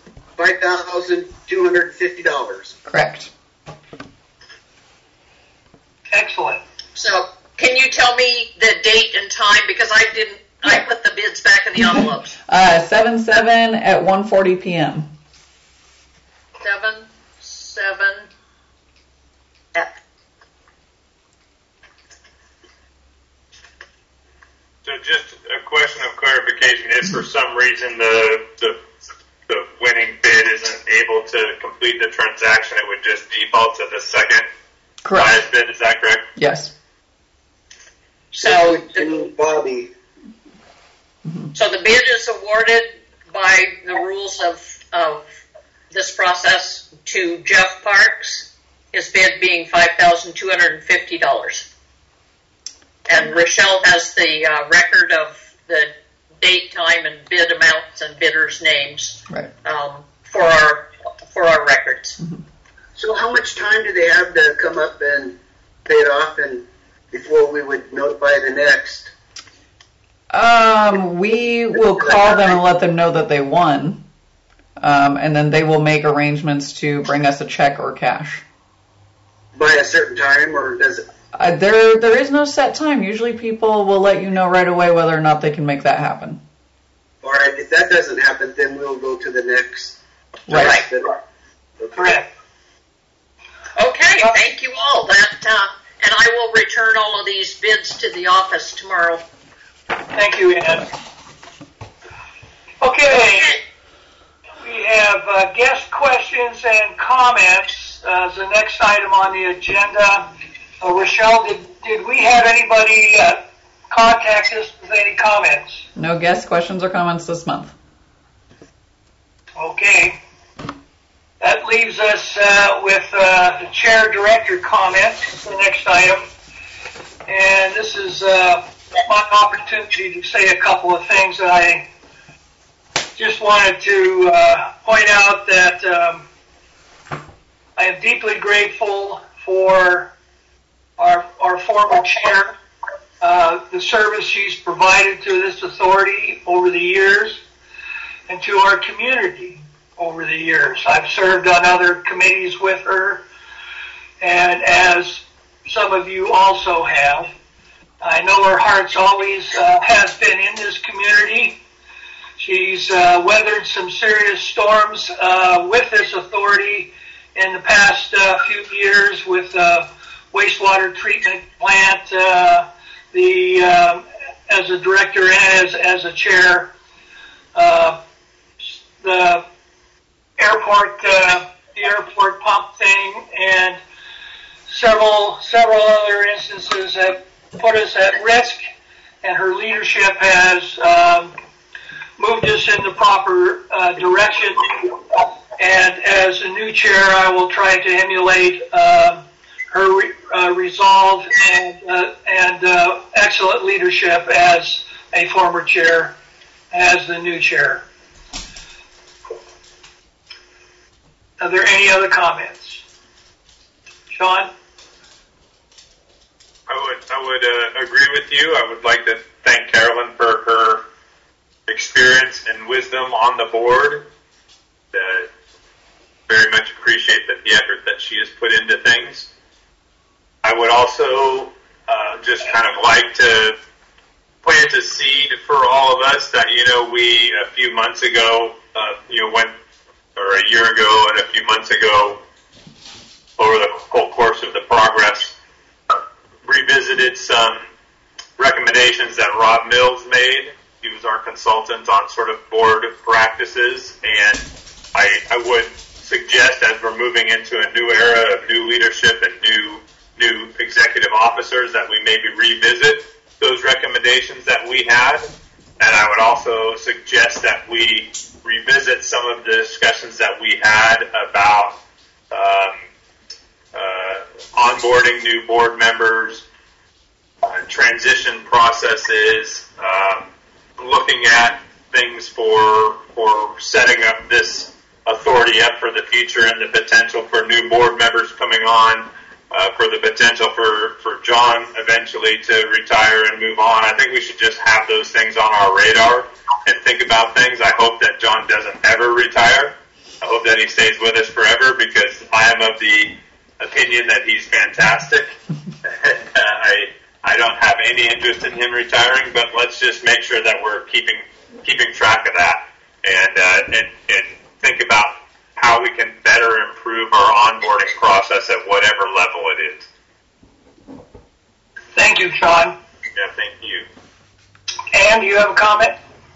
$5,250. Correct. Excellent. So, can you tell me the date and time? Because I put the bids back in the envelopes. 7/7 at 1:40 p.m. 7/7 at. So just a question of clarification, if for some reason the winning bid isn't able to complete the transaction, it would just default to the second highest bid, is that correct? Yes. So Bobby. So the bid is awarded by the rules of this process to Jeff Parks, his bid being $5,250. And Rochelle has the record of the date, time, and bid amounts and bidders' names for our records. Mm-hmm. So how much time do they have to come up and pay it off and before we would notify the next? We will call them and let them know that they won. And then they will make arrangements to bring us a check or cash. By a certain time, or does it? There is no set time. Usually people will let you know right away whether or not they can make that happen. All right, if that doesn't happen, then we'll go to the next. Right. Correct. Okay, thank you all. And I will return all of these bids to the office tomorrow. Thank you, Ann. Okay. We have guest questions and comments as the next item on the agenda. Rochelle, did we have anybody contact us with any comments? No guest questions or comments this month. Okay. That leaves us with the chair director comments, the next item. And this is my opportunity to say a couple of things. I just wanted to point out that I am deeply grateful for our former chair, the service she's provided to this authority over the years and to our community over the years. I've served on other committees with her, and as some of you also have. I know her heart's always has been in this community. She's weathered some serious storms with this authority in the past few years with wastewater treatment plant, as a director and as a chair, the airport pump thing, and several other instances that put us at risk, and her leadership has moved us in the proper direction. And as a new chair, I will try to emulate her resolve and excellent leadership as a former chair, as the new chair. Are there any other comments? Sean? I would agree with you. I would like to thank Carolyn for her experience and wisdom on the board. Very much appreciate the effort that she has put into things. I would also just kind of like to plant a seed for all of us that, we a few months ago, went or a year ago and a few months ago, over the whole course of the progress, revisited some recommendations that Rob Mills made. He was our consultant on sort of board practices, and I would suggest, as we're moving into a new era of new leadership and new executive officers, that we maybe revisit those recommendations that we had. And I would also suggest that we revisit some of the discussions that we had about onboarding new board members, transition processes, looking at things for setting up this authority up for the future and the potential for new board members coming on, for the potential for John eventually to retire and move on. I think we should just have those things on our radar and think about things. I hope that John doesn't ever retire. I hope that he stays with us forever, because I am of the opinion that he's fantastic. And, I don't have any interest in him retiring, but let's just make sure that we're keeping track of that and think about how we can better improve our onboarding process at whatever level it is. Thank you, Sean. Yeah, thank you. Ann, do you have a comment?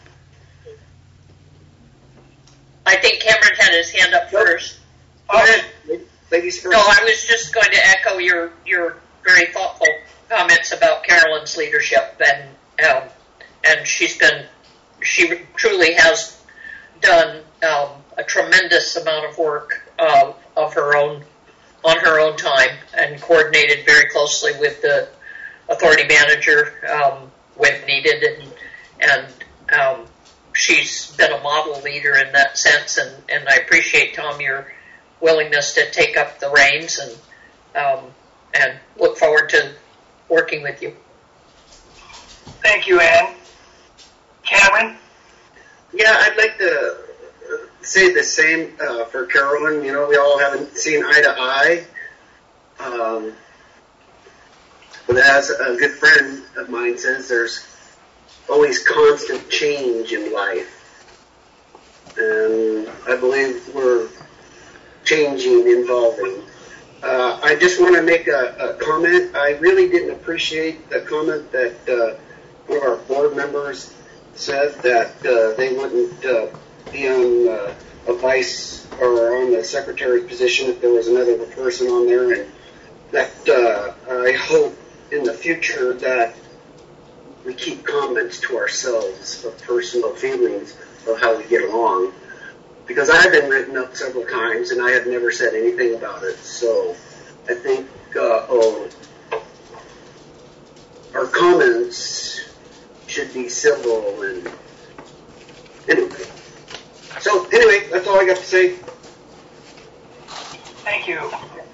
I think Cameron had his hand up first. Go ahead, ladies first. No, I was just going to echo your very thoughtful comments about Carolyn's leadership, and she truly has done a tremendous amount of work of her own on her own time, and coordinated very closely with the authority manager when needed, and she's been a model leader in that sense, and I appreciate, Tom, your willingness to take up the reins, and look forward to working with you. Thank you, Ann. Cameron? Yeah, I'd like to say the same for Carolyn. You know, we all haven't seen eye to eye. But as a good friend of mine says, there's always constant change in life. And I believe we're changing, evolving. I just want to make a comment. I really didn't appreciate the comment that one of our board members said, that they wouldn't be on a vice or on the secretary position if there was another person on there, and that I hope in the future that we keep comments to ourselves of personal feelings of how we get along. Because I've been written up several times and I have never said anything about it. So I think our comments should be civil and anyway. So anyway, that's all I got to say. Thank you.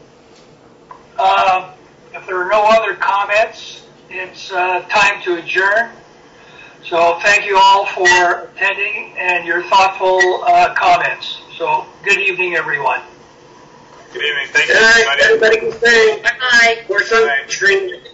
If there are no other comments, it's time to adjourn. So thank you all for attending and your thoughtful comments. So good evening, everyone. Good evening. Thank you, Good night, everybody can stay. Bye. Wear sunscreen.